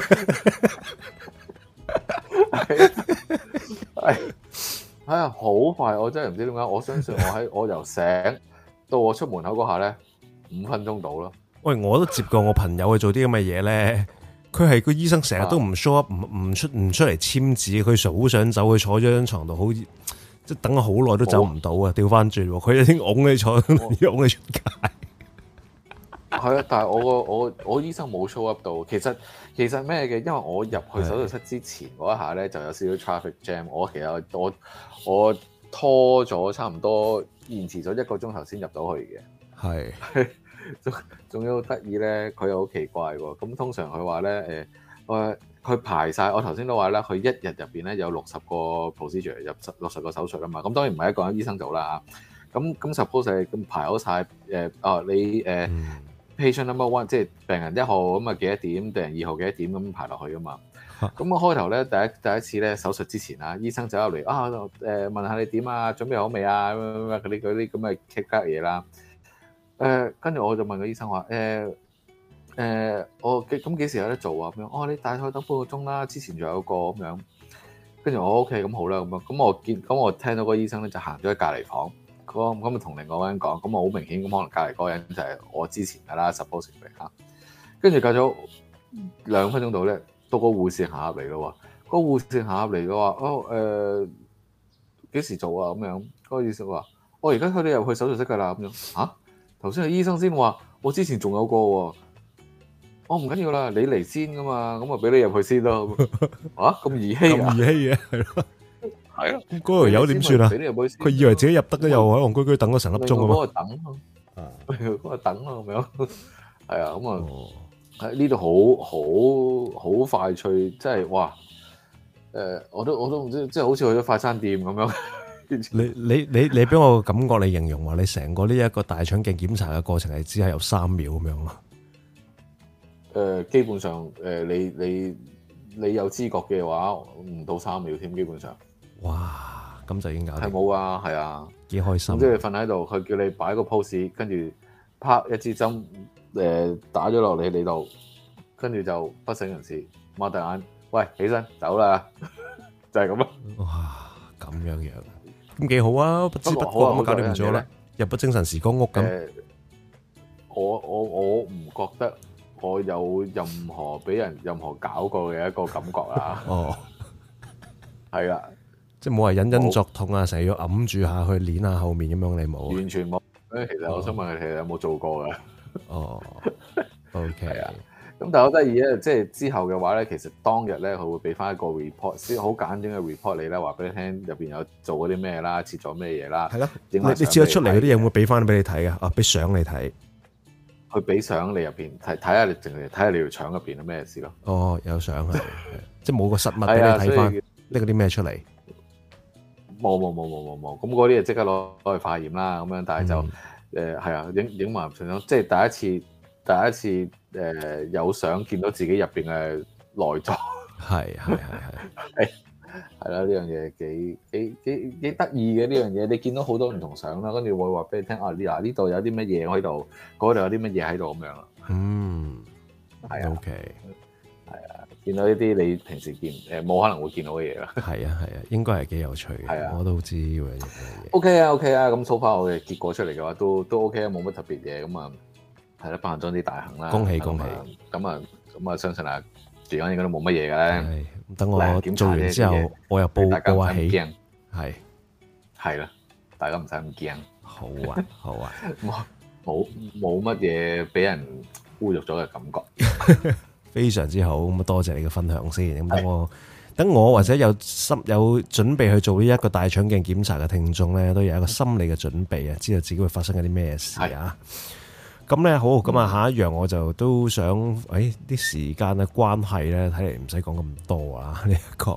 係好快！我真係唔知點解。我相信我由醒到我出門口嗰下咧，5分鐘到咯。喂， 我都接過我朋友去做啲咁嘅嘢咧。佢係個醫生成日都唔 show up，唔出嚟簽字，佢好想走，佢坐咗張床度，好即係等咗好耐都走唔到啊！調翻轉，佢已經拱你坐，拱你出街。 係啊，但係我醫生冇 show up 到。其實咩嘅？因為我入去手術室之前嗰一下咧，就有少少 traffic jam。其實我拖咗差唔多延遲咗1個鐘頭先入到去嘅。係。仲要得意咧，佢又好奇怪喎。咁通常佢話咧，佢排晒。我頭先都話啦，佢一日入邊咧有60個 procedure 入60個手術啊嘛。咁當然唔係一個人醫生做啦嚇。咁 suppose 係咁排好晒。你patient number 1即係病人1號咁啊幾多點，病人2號幾多點咁排落去噶嘛。咁我開頭咧第一次咧手術之前啊，醫生走入嚟問下你點啊，準備好未啊咁嗰啲咁嘅 kick back 嘢啦。跟住我就問個醫生話我咁幾時有得做啊？咁樣你大概等半個鐘啦，之前仲有個咁樣。跟住我 OK 咁好啦咁樣。咁我聽到個醫生咧就行咗喺隔離房，咁就同另外一個人講，咁我好明顯咁可能隔離嗰個人就係我之前噶啦 suppose 嚇。跟住隔咗2分鐘度咧，到個護士行入嚟咯喎。個護士行入嚟嘅話幾時做啊？咁樣嗰個醫生話我而家佢哋入去手術室㗎啦咁樣嚇。頭先係醫生先話，我之前仲有個喎，唔緊要啦，你嚟先噶嘛，咁啊俾你入去先咯。咁兒戲啊？咁兒戲嘅係咯，係咯。咁嗰條友點算啊？佢以為自己入得，又喺戇居居等咗成粒鐘啊嘛。嗰個等咯，嗰個等咯咁樣。係啊，咁啊喺呢度好快脆，即係哇！我都唔知，即係好似去咗快餐店咁樣。你俾我感覺，你形容話你成個呢一個大腸鏡檢查嘅過程係只係有3秒咁樣咯。基本上你有知覺嘅話，唔到3秒添，基本上。哇！咁就已經搞掂。係冇啊，係啊，幾開心。即係你瞓喺度，佢叫你擺個 pose，跟住啪一支針打咗落你度，跟住就不省人事，擘大眼，喂，起身走啦，就係咁咯。哇！咁樣。咁幾好啊！不知不覺咁搞掂咗啦，入咗精神時光屋咁。我唔覺得我有任何俾人任何搞過嘅一個感覺啊！係啦，即係冇話隱隱作痛啊，成日要揞住下去捏下後面咁樣，你冇？完全冇。其實我想問你，其實有冇做過㗎？OK 啊。咁但係好得意咧，即係之後嘅話咧，其實當日咧佢會俾翻一個 report，先好簡短嘅 report 你啦，話俾你聽入邊有做嗰啲咩啦，切咗咩嘢啦。係咯，你切咗出嚟嗰啲嘢會俾翻俾你睇嘅，俾相你睇。 佢俾相你入邊睇下你，淨係睇下你條腸入邊係咩事咯。 哦，有相係，即係冇個實物俾你睇翻，拎嗰啲咩出嚟？ 冇，咁嗰啲就即刻攞去化驗啦，咁樣，但係就係啊，影埋相，即係第一次有相見到自己入邊嘅內臟， 係啦，呢樣嘢幾得意嘅呢樣嘢，你見到好多唔同相啦，跟住會話俾你聽啊，呢度有啲乜嘢喺度，嗰度有啲乜嘢喺度咁樣啦。係啊 ，OK， 係啊，見到呢啲你平時見冇可能會見到嘅嘢啦。 係啊，應該係幾有趣嘅。係啊，我都知呢樣嘢。 OK 啊，咁 so far 我嘅結果出嚟嘅話都 OK 啊，冇乜特別嘢咁啊，係啦，辦咗啲大行啦， 恭喜！ 咁啊，相信啊，健安應該都冇乜嘢嘅咧。 等我做完之後，我又報下起。 係啦，大家唔使咁驚。 好啊， 冇乜嘢俾人侮辱咗嘅感覺。 非常之好，咁多謝你嘅分享先。咁等我或者有準備去做呢一個大腸鏡檢查嘅聽眾咧，都有一個心理嘅準備啊，知道自己會發生緊啲咩事啊。咁咧好，咁啊下一樣我就都想，啲時間嘅關係咧，睇嚟唔使講咁多啊。呢個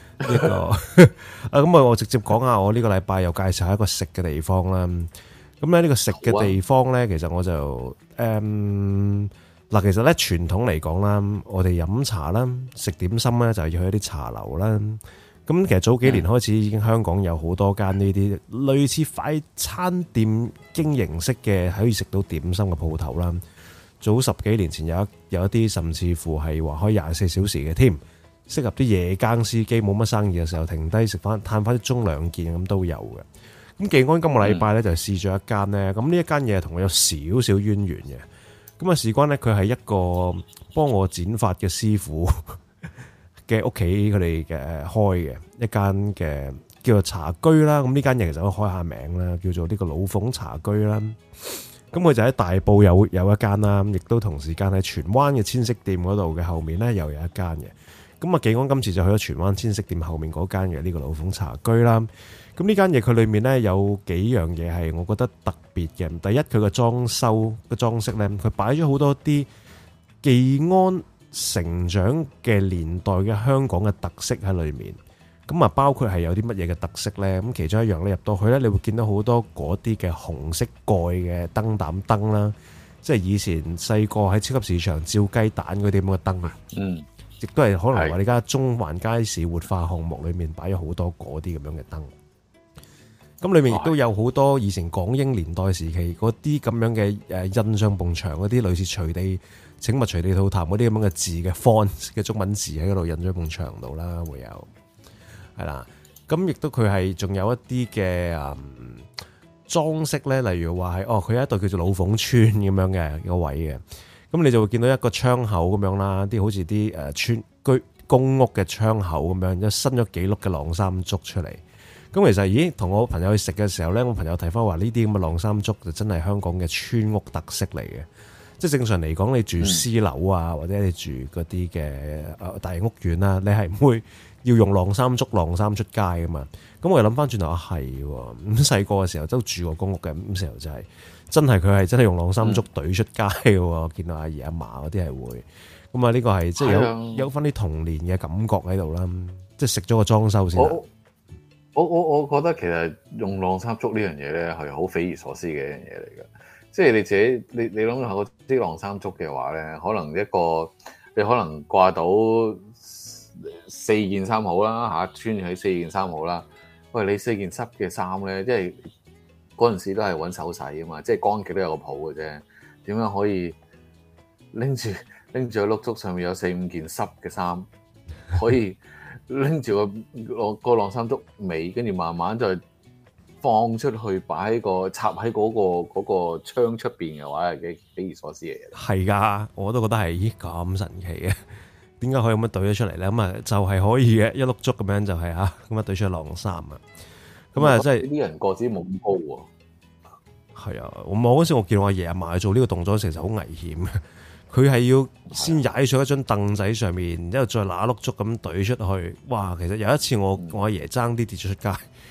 咁我直接講下我呢個禮拜又介紹下一個食嘅地方啦。咁咧呢個食嘅地方咧，其實我就嗱，其實咧傳統嚟講啦，我哋飲茶啦、食點心咧，就係要去一啲茶樓啦。咁其實早幾年開始已經香港有好多間呢啲類似快餐店經營式嘅可以食到點心嘅鋪頭啦。早10幾年前有一啲甚至乎係話開24小時嘅添，適合啲夜更司機冇乜生意嘅時候停低食翻嘆翻啲中兩件咁都有嘅。咁技安今個禮拜咧就試咗一間咧，咁呢一間嘢同我有少少淵源嘅。咁啊事關咧佢係一個幫我剪髮嘅師傅嘅屋企，佢哋嘅開嘅一間嘅叫做茶居啦。咁呢間嘢其實都開下名啦，叫做呢個老鳳茶居啦。咁佢就喺大埔有一間啦，亦都同時間喺荃灣嘅千色店嗰度嘅後面咧又有一間嘅。咁啊技安今次就去咗荃灣千色店後面嗰間嘅呢個老鳳茶居啦。咁呢間嘢佢裏面咧有幾樣嘢係我覺得特別嘅。第一，佢個裝修個裝飾咧，佢擺咗好多啲技安成長嘅年代嘅香港嘅特色喺裏面。咁啊包括係有啲乜嘢嘅特色咧？咁其中一樣咧入到去咧，你會見到好多嗰啲嘅紅色蓋嘅燈膽燈啦，即係以前細個喺超級市場照雞蛋嗰啲咁嘅燈啊。亦都係可能話你而家中環街市活化項目裏面擺咗好多嗰啲咁樣嘅燈。咁裏面亦都有好多以前港英年代時期嗰啲咁樣嘅印上埲牆嗰啲類似隨地請勿隨地吐痰嗰啲咁樣嘅字嘅 font 嘅中文字喺嗰度印咗埲牆度啦，會有係啦。咁亦都佢係仲有一啲嘅裝飾咧，例如話係佢有一度叫做老鳳村咁樣嘅一個位嘅。咁你就會見到一個窗口咁樣啦，啲好似啲村居公屋嘅窗口咁樣，一伸咗幾碌嘅晾衫竹出嚟。咁其實，同我朋友去食嘅時候咧，我朋友提翻話呢啲咁嘅晾衫竹就真係香港嘅村屋特色嚟嘅。即係正常嚟講，你住私樓啊，或者你住嗰啲嘅大型屋苑啦，你係唔會要用晾衫竹晾衫出街噶嘛。咁我又諗翻轉頭係咁細個嘅時候都住過公屋嘅，咁時候就係真係佢係真係用晾衫竹懟出街嘅。見到阿爺阿嫲嗰啲係會咁啊，呢個係即係有翻啲童年嘅感覺喺度啦。即係食咗個裝修先。 我覺得其實用晾衫竹呢樣嘢咧係好匪夷所思嘅一樣嘢嚟嘅，即係你自己你諗下嗰啲晾衫竹嘅話咧，可能你可能掛到4件衫好啦嚇，穿起4件衫好啦。喂，你4件濕嘅衫咧，即係嗰陣時都係揾手洗啊嘛，即係乾極都有個譜嘅啫。點樣可以拎住個碌竹上面有4-5件濕嘅衫，可以拎住個晾衫竹尾，跟住慢慢再放出去擺喺插喺嗰個窗出邊嘅話，係幾匪夷所思嘅嘢。係㗎， 我都覺得係咁神奇嘅，點解可以咁樣懟咗出嚟咧？咁啊就係可以嘅，一碌竹咁樣就係咁樣懟出去晾衫啊！咁啊，即係啲人個子冇咁高喎。係啊，我嗰時我見我阿爺阿嫲做呢個動作其實好危險嘅。佢係要先踩上一張凳仔上面，之後再拿碌竹咁懟出去。哇！其實有一次我阿爺爭啲跌咗出街，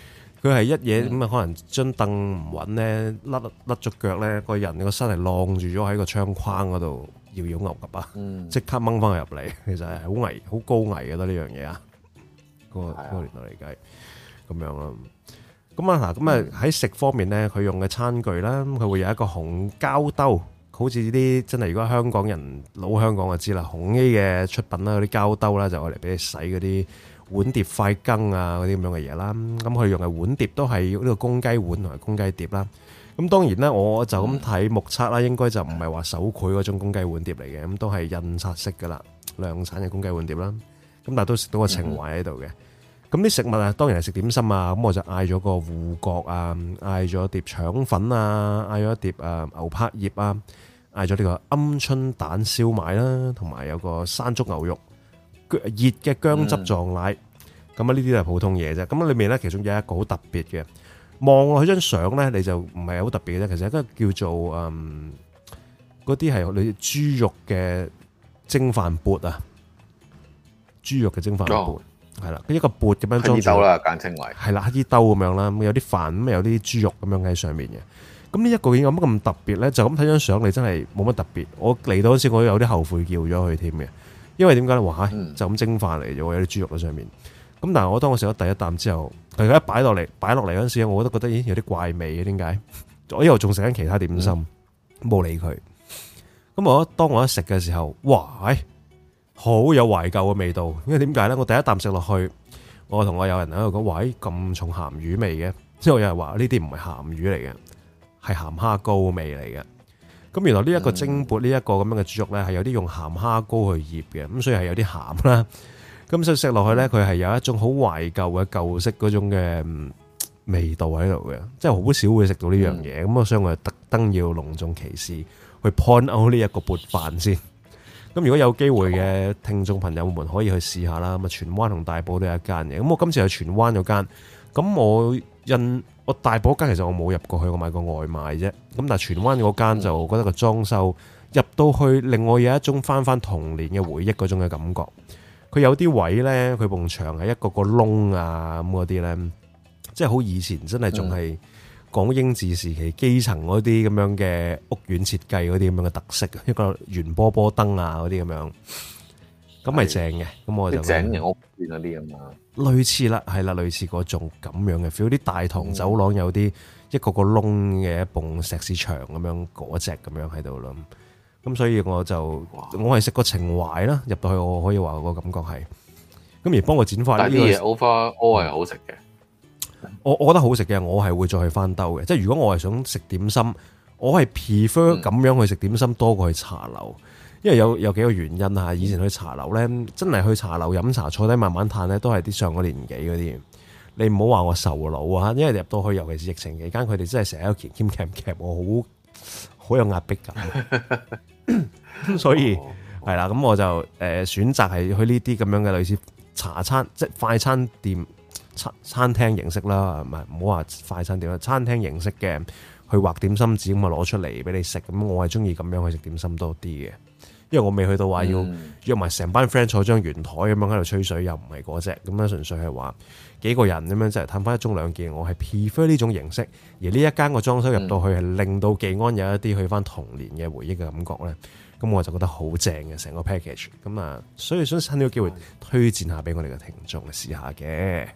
佢係一嘢咁啊，可能張凳唔穩咧，甩咗腳咧，個人個身係晾住咗喺個窗框嗰度搖搖牛夾啊，即刻掹翻佢入嚟，其實係好高危嘅，得呢樣嘢啊，嗰個年代嚟計咁樣咯。咁啊嗱，咁啊喺食方面咧，佢用嘅餐具啦，佢會有一個紅膠兜，好似啲真係如果香港人老香港就知啦，紅 A 嘅出品啦，嗰啲膠兜啦，就愛嚟俾你洗嗰啲碗碟筷羹啊嗰啲咁樣嘅嘢啦。咁佢用嘅碗碟都係呢個公雞碗同埋公雞碟啦。咁當然咧，我就咁睇目測啦，應該就唔係話手繪嗰種公雞碗碟嚟嘅，咁都係印刷式噶啦，量產嘅公雞碗碟啦。咁但係都食到個情懷喺度嘅。咁啲食物啊，當然係食點心啊，咁我就嗌咗個芋角啊，嗌咗碟腸粉啊，嗌咗一碟牛柏葉啊，嗌咗呢個鵪鶉蛋燒賣啦，同埋有個山竹牛肉熱嘅薑汁撞奶。咁啊呢啲都係普通嘢啫。咁裏面咧，其中有一個好特別嘅，望落去張相咧，你就唔係好特別嘅啫。其實一個叫做嗰啲係類似豬肉嘅蒸飯缽啊，豬肉嘅蒸飯缽。係啦，一個缽咁樣裝住，黑衣兜啦，簡稱為係啦，黑衣兜咁樣啦，咁有啲飯，咁有啲豬肉咁樣喺上面嘅。咁呢一個有乜咁特別咧？就咁睇張相，你真係冇乜特別。我嚟到嗰時，我有啲後悔叫咗佢添嘅，因為點解咧？哇，就咁蒸飯嚟啫，有啲豬肉喺上面。咁但係我當我食咗第一啖之後，佢一擺落嚟嗰陣時，我都覺得咦有啲怪味嘅，點解？我因為仲食緊其他點心，冇理佢。咁當我一食嘅時候，哇！好有懷舊嘅味道，因為點解咧？我第一啖食落去，我同我友人喺度講：喂，咁重鹹魚味嘅。之後有人話呢啲唔係鹹魚嚟嘅，係鹹蝦膏味嚟嘅。咁原來呢一個蒸缽呢一個咁樣嘅豬肉咧，係有啲用鹹蝦膏去醃嘅，咁所以係有啲鹹啦。咁所以食落去咧，佢係有一種好懷舊嘅舊式嗰種嘅味道喺度嘅，即係好少會食到呢樣嘢。咁所以我特登要隆重其事去 point out 呢一個缽飯先。咁如果有機會嘅聽眾朋友們可以去試下啦。咁啊，荃灣同大埔都有一間嘅。咁我今次去荃灣嗰間，咁我大埔間其實我冇入過去，我買過外賣啫。咁但係荃灣嗰間就覺得個裝修入到去，令我有一種翻童年嘅回憶嗰種嘅感覺。佢有啲位咧，佢埲牆係一個個窿啊咁嗰啲咧，即係好以前真係仲係港英治時期基層嗰啲咁樣嘅屋苑設計嗰啲咁樣嘅特色，一個圓波波燈啊嗰啲咁樣，咁係正嘅。咁我就整型屋苑嗰啲咁啊， 類似啦，係啦，類似嗰種咁樣嘅 feel。啲大堂走廊有啲一個個窿嘅一埲石屎牆咁樣嗰隻咁樣喺度咯。咁所以我係食個情懷啦，入到去我可以話個感覺係。咁而幫我剪翻呢啲嘢 overall 係好食嘅。 我覺得好食嘅，我係會再去翻兜嘅。即係如果我係想食點心，我係 prefer 咁樣去食點心多過去茶樓，因為有幾個原因嚇。以前去茶樓咧，真係去茶樓飲茶坐低慢慢嘆咧，都係啲上咗年紀嗰啲。你唔好話我受老啊，因為入到去，尤其是疫情期間，佢哋真係成日喺度夾我，好有壓迫感。所以係啦，咁我就選擇係去呢啲咁樣嘅類似茶餐即係快餐店。餐廳形式啦，唔好話快餐店啦，餐廳形式嘅去畫點心紙咁啊，攞出嚟俾你食。咁我係中意咁樣去食點心多啲嘅，因為我未去到話要約埋成班 friend 坐張圓台咁樣喺度吹水，又唔係嗰隻咁樣，純粹係話幾個人咁樣即係嘆翻一盅兩件。我係 prefer 呢種形式，而呢一間個裝修入到去係令到技安有一啲去翻童年嘅回憶嘅感覺咧。咁我就覺得好正嘅成個 package。咁啊，所以想趁呢個機會推薦下俾我哋嘅聽眾試下嘅。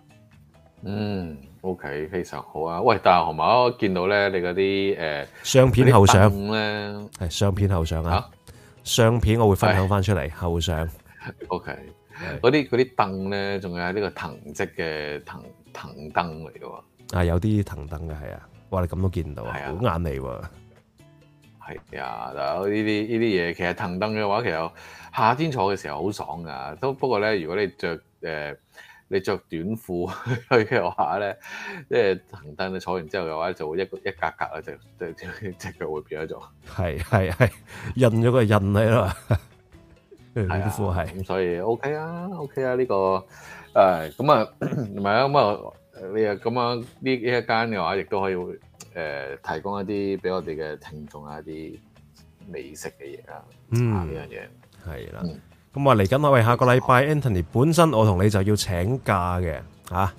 OK， 非常好啊！喂，但係何馬，我見到咧，你嗰啲相片後相咧，係相片後相啊！相片我會分享翻出嚟後相。 OK，嗰啲凳咧，仲有呢個藤織嘅藤燈嚟嘅喎。 啊，有啲藤燈嘅係啊，哇！你咁都見到啊，好眼利喎。 係啊，嗱，呢啲嘢，其實藤燈嘅話，其實夏天坐嘅時候好爽噶。不過咧，如果你着短褲去嘅話咧，即係藤燈你坐完之後嘅話，就會一格格啊，隻腳會變咗做係印咗個印喺度。短褲係咁，所以 OK 啊呢個咁啊，唔係啊咁啊，你啊咁樣呢一間嘅話，亦都可以提供一啲俾我哋嘅聽眾一啲美食嘅嘢啦。呢樣嘢係啦。咁話嚟緊，我哋下個禮拜 Anthony 本身我同你就要請假嘅嚇，咁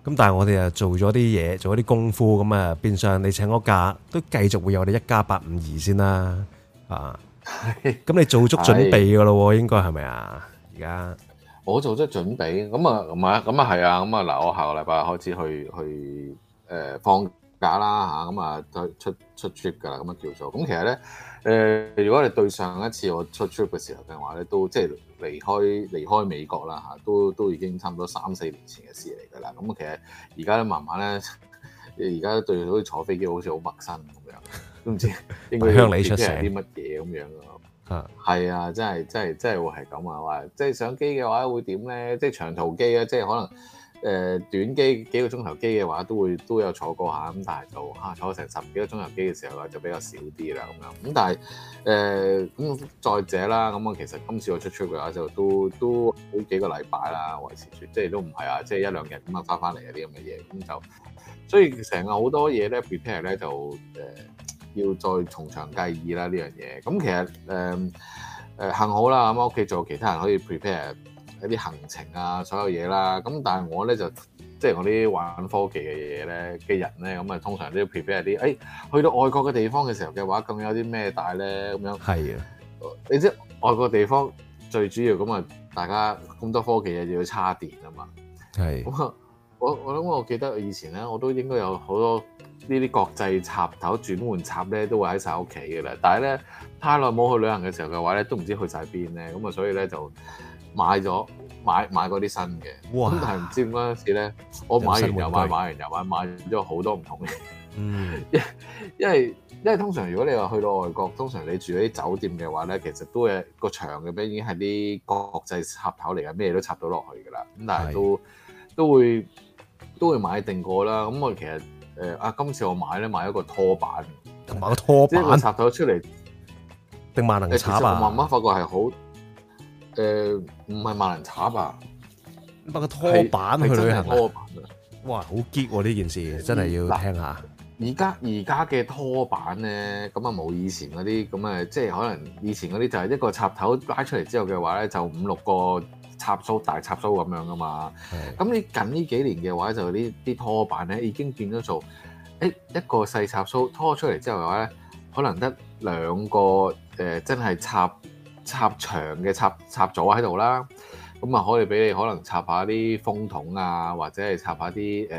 咁但係我哋又做咗啲嘢，做咗啲功夫，咁啊變相你請嗰假都繼續會有我哋1+852先啦，啊，咁你做足準備噶咯，應該係咪啊？而家我做咗準備，咁啊唔係，咁啊係啊，咁啊嗱，我下個禮拜開始去放假啦嚇，咁啊出 trip 㗎啦，咁啊叫做，咁其實咧如果你對上一次我出 trip 嘅時候嘅話咧，都即係離開美國啦嚇，都已經差唔多3-4年前嘅事嚟㗎啦。咁其實而家咧慢慢咧，而家對好似坐飛機好似好陌生咁樣，都唔知應該鄉里出城啲乜嘢咁樣啊。係啊，真係會係咁啊！話即係上機嘅話會點咧？即係長途機啊，即係可能短機幾個鐘頭機嘅話都有坐過下咁，但係就坐成10幾個鐘頭機嘅時候就比較少啲啦咁樣。咁但係咁再者啦，咁啊其實今次我出 trip 嘅話就都好幾個禮拜啦維持住，即係都唔係啊，即係1-2日咁啊翻嚟嗰啲咁嘅嘢，咁就所以成日好多嘢咧 prepare 咧就要再從長計議啦呢樣嘢。咁其實幸好啦，咁屋企仲有其他人可以 prepare 一啲行程啊，所有嘢啦。咁但係我咧就即係我啲玩科技嘅嘢咧嘅人咧，咁啊通常都要 prepare 啲去到外國嘅地方嘅時候嘅話，咁有啲咩帶咧咁樣。係啊，你知外國地方最主要咁啊，大家咁多科技嘢要叉電啊嘛。係。咁啊，我諗我記得以前咧，我都應該有好多呢啲國際插頭轉換插咧，都會喺晒屋企嘅啦。但係咧太耐冇去旅行嘅時候嘅話咧，都唔知去晒邊咧。咁啊，所以咧就買嗰啲新嘅。哇！咁但係唔知點解嗰時咧，我買完又買，買完又買，買咗好多唔同嘅。嗯。因為通常如果你話去到外國，通常你住喺啲酒店嘅話咧，其實都係個牆嘅邊已經係啲國際插頭嚟嘅，咩都插到落去㗎啦。咁但係都會買定過啦。咁我其實今次我買一個拖板，買個拖板，即係個插頭出嚟定萬能插啊！其實我慢慢發覺係好唔係萬能插啊，買個拖板去旅行拖板啊！哇，好激喎呢件事，真係要聽下。而家嘅拖板咧，咁啊冇以前嗰啲咁啊，即係可能以前嗰啲就係一個插頭拉出嚟之後嘅話咧，就5-6個插蘇大插蘇咁樣噶嘛。咁你近呢幾年嘅話，就啲拖板咧已經變咗做一個細插蘇拖出嚟之後嘅話咧，可能得2個真係插長嘅插座喺度啦。咁啊可以俾你可能插下啲風筒啊，或者係插下啲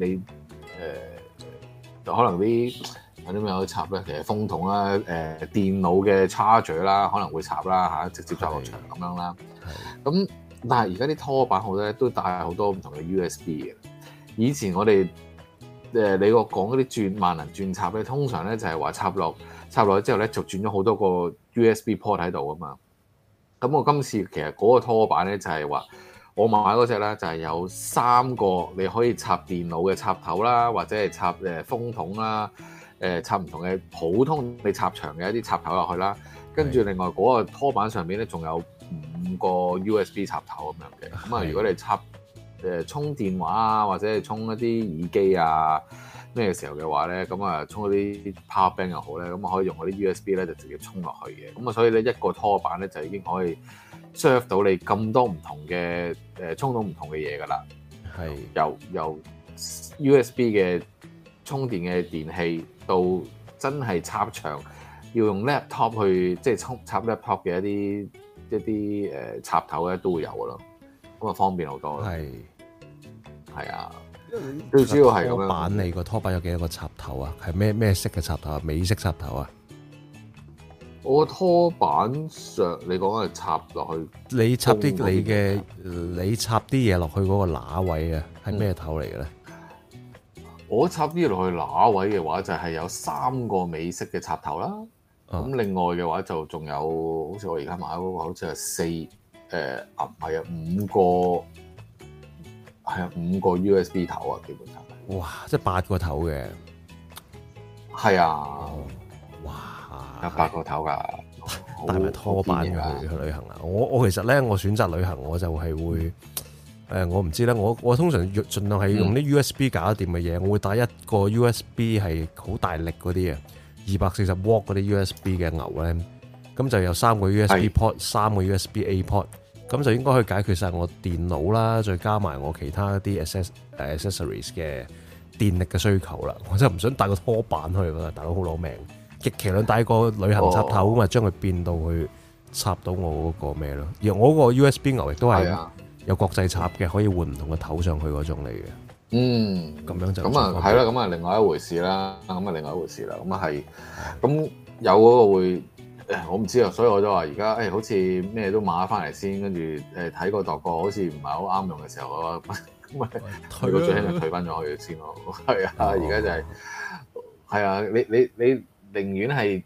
可能啲有啲咩可以插咧？其實風筒啦，電腦嘅 charger 啦，可能會插啦嚇，直接插落牆咁樣啦。咁但係而家啲拖板好多咧，都帶好多唔同嘅 USB 嘅。以前我哋你講嗰啲萬能轉插咧，通常咧就係話插落去之後咧，就轉咗好多個 USB port 喺度啊嘛。咁我今次其實嗰個拖板咧就係話，我買嗰隻咧就係有3個你可以插電腦嘅插頭啦，或者係插風筒啦，插唔同嘅普通你插牆嘅一啲插頭落去啦。跟住另外嗰個拖板上面咧仲有5個 USB 插頭咁樣嘅。咁啊，如果你插充電話啊，或者係充一啲耳機啊咩嘅時候嘅話咧，咁啊充嗰啲 power bank 又好咧，咁啊可以用嗰啲 USB 咧就直接充落去嘅。咁啊，所以咧一個拖板咧就已經可以 serve 到你咁多唔同嘅充到唔同嘅嘢噶啦。係由 USB 嘅充電嘅電器到真係插牆要用 laptop 去即係插 laptop 嘅一啲插頭咧都會有噶咯。咁啊方便好多咯。係啊，最主要係咁樣。拖板你個拖板有幾多個插頭啊？係咩色嘅插頭啊？美式插頭啊？我個拖板上你講係插落去，你插啲你插啲嘢落去嗰個乸位啊，係咩頭嚟嘅咧？我插啲嘢落去乸位嘅話，就係有3個美式嘅插頭啦。咁另外嘅話就仲有，好似我而家買嗰個，好似係5個 USB 頭啊，基本上。哇！即係8個頭嘅。係啊。哇！有8個頭㗎。帶埋拖板去旅行啊！我其實咧，我選擇旅行我就係會我唔知咧，我通常盡量係用啲 USB 搞得掂嘅嘢，我會帶一個 USB 係好大力嗰啲啊，240 W 嗰啲 USB 嘅牛咧，咁就有3個 USB port，3個 USB A port。 咁就應該可以解決晒我電腦啦，再加埋我其他啲 accessories 嘅電力嘅需求啦。我真係唔想帶個拖板去㗎，大佬好攞命。極其量帶個旅行插頭咁啊，將佢變到去插到我嗰個咩咯。而我嗰個 USB 牛亦都係有國際插嘅，可以換唔同嘅頭上去嗰種嚟嘅。咁樣就咁啊，係啦，咁啊，另外一回事啦。咁啊係，咁有嗰個會。我唔知啊，所以我就話而家好似咩都買翻嚟先，跟住睇過度過，好似唔係好啱用嘅時候，咁咪退到最輕就退翻咗去先咯。係啊，而家就係啊，你寧願係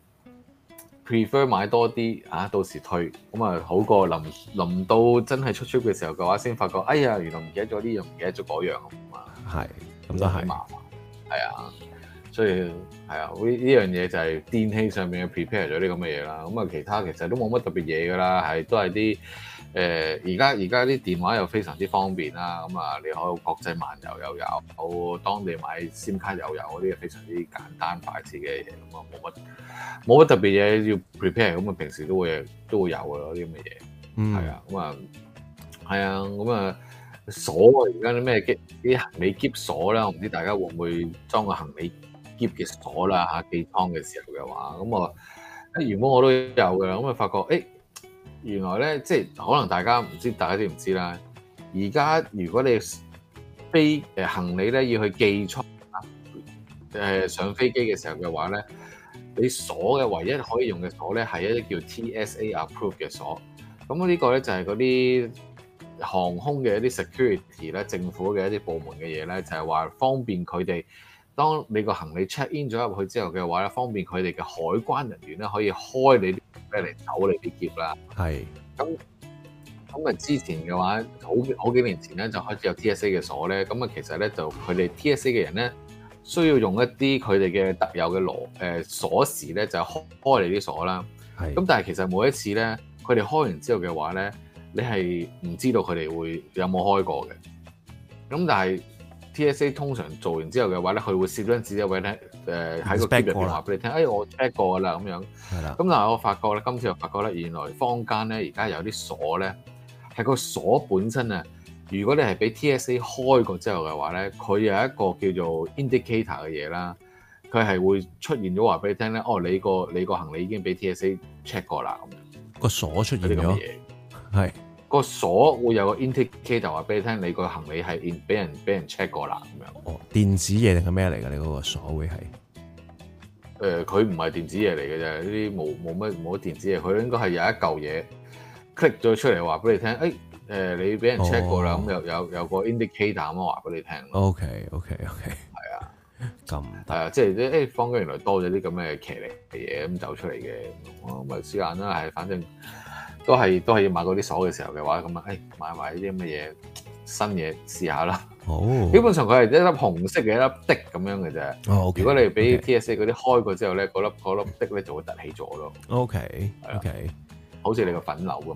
prefer 買多啲啊，到時退咁啊，好過臨到真係出 trip 嘅時候嘅話，先發覺哎呀，原來唔記得咗呢樣，唔記得咗嗰樣啊嘛。 係，咁都係麻煩。係啊。所以係啊，呢樣嘢就係電器上面嘅 prepare 咗啲咁嘅嘢啦。咁啊，其他其實都冇乜特別嘢㗎啦，都係啲而家啲電話又非常之方便啦。咁啊，你可以國際漫遊又有，當地買 SIM 卡又有，嗰啲非常之簡單快捷嘅嘢。咁啊，冇乜特別嘢要 prepare，咁啊，平時都會有㗎咯，啲咁嘅嘢。係啊，咁啊，係啊，咁啊。鎖啊！而家啲咩啲行李篋鎖啦，我唔知大家會唔會裝個行李篋嘅鎖啦嚇，寄倉嘅時候嘅話，咁我原本我都有嘅，咁啊發覺原來咧即係可能大家知唔知啦？而家如果你飛行李咧要去寄倉上飛機嘅時候嘅話咧，你鎖嘅唯一可以用嘅鎖咧係一啲叫 TSA approved 嘅鎖，咁呢個咧就係嗰啲航空嘅一啲 security 咧，政府嘅一啲部門嘅嘢咧，就係話方便佢哋，當你個行李 check in 咗入去之後嘅話咧，方便佢哋嘅海關人員咧可以開你啲咩嚟走你啲篋啦。係。咁之前嘅話，好幾年前咧就開始有 TSA 嘅鎖咧，咁啊其實咧就佢哋 TSA 嘅人咧需要用一啲佢哋嘅特有嘅鎖匙咧，就開你啲鎖啦。係。咁但係其實每一次咧，佢哋開完之後嘅話咧，你係唔知道佢哋會有冇開過嘅，咁但係 TSA 通常做完之後嘅話咧，佢會攝張紙仔俾你喺個篋入邊話俾你聽，我 check 過啦咁樣。係啦。咁但係我發覺咧，今次又發覺咧，原來坊間咧而家有啲鎖咧，係個鎖本身啊，如果你係俾 TSA 開過之後嘅話咧，佢有一個叫做 indicator 嘅嘢啦，佢係會出現咗話俾你聽咧，你個行李已經俾 TSA check 過啦咁樣。個鎖出現咗。係個鎖會有個 indicator 話俾你聽，你個行李係俾人 check 過啦咁樣。哦，電子嘢定係咩嚟㗎？你嗰個鎖會係佢唔係電子嘢嚟嘅啫，呢啲冇乜電子嘢，佢應該係有一嚿嘢 click 咗出嚟話俾你聽，你俾人 check 過啦，咁有個 indicator 咁樣話俾你聽。OK，係啊，咁係啊，即係坊間原來多咗啲咁嘅騎呢嘅嘢咁走出嚟嘅，咁咪時間啦，係反正。都係要買嗰啲鎖嘅時候嘅話，咁啊，買埋啲咁嘅嘢，新嘢試下啦。哦，基本上佢係一粒紅色嘅一粒滴咁樣嘅啫。哦，如果你俾 TSA 嗰啲開過之後咧，嗰粒滴咧就會凸起咗咯。OK，好似你個粉瘤咁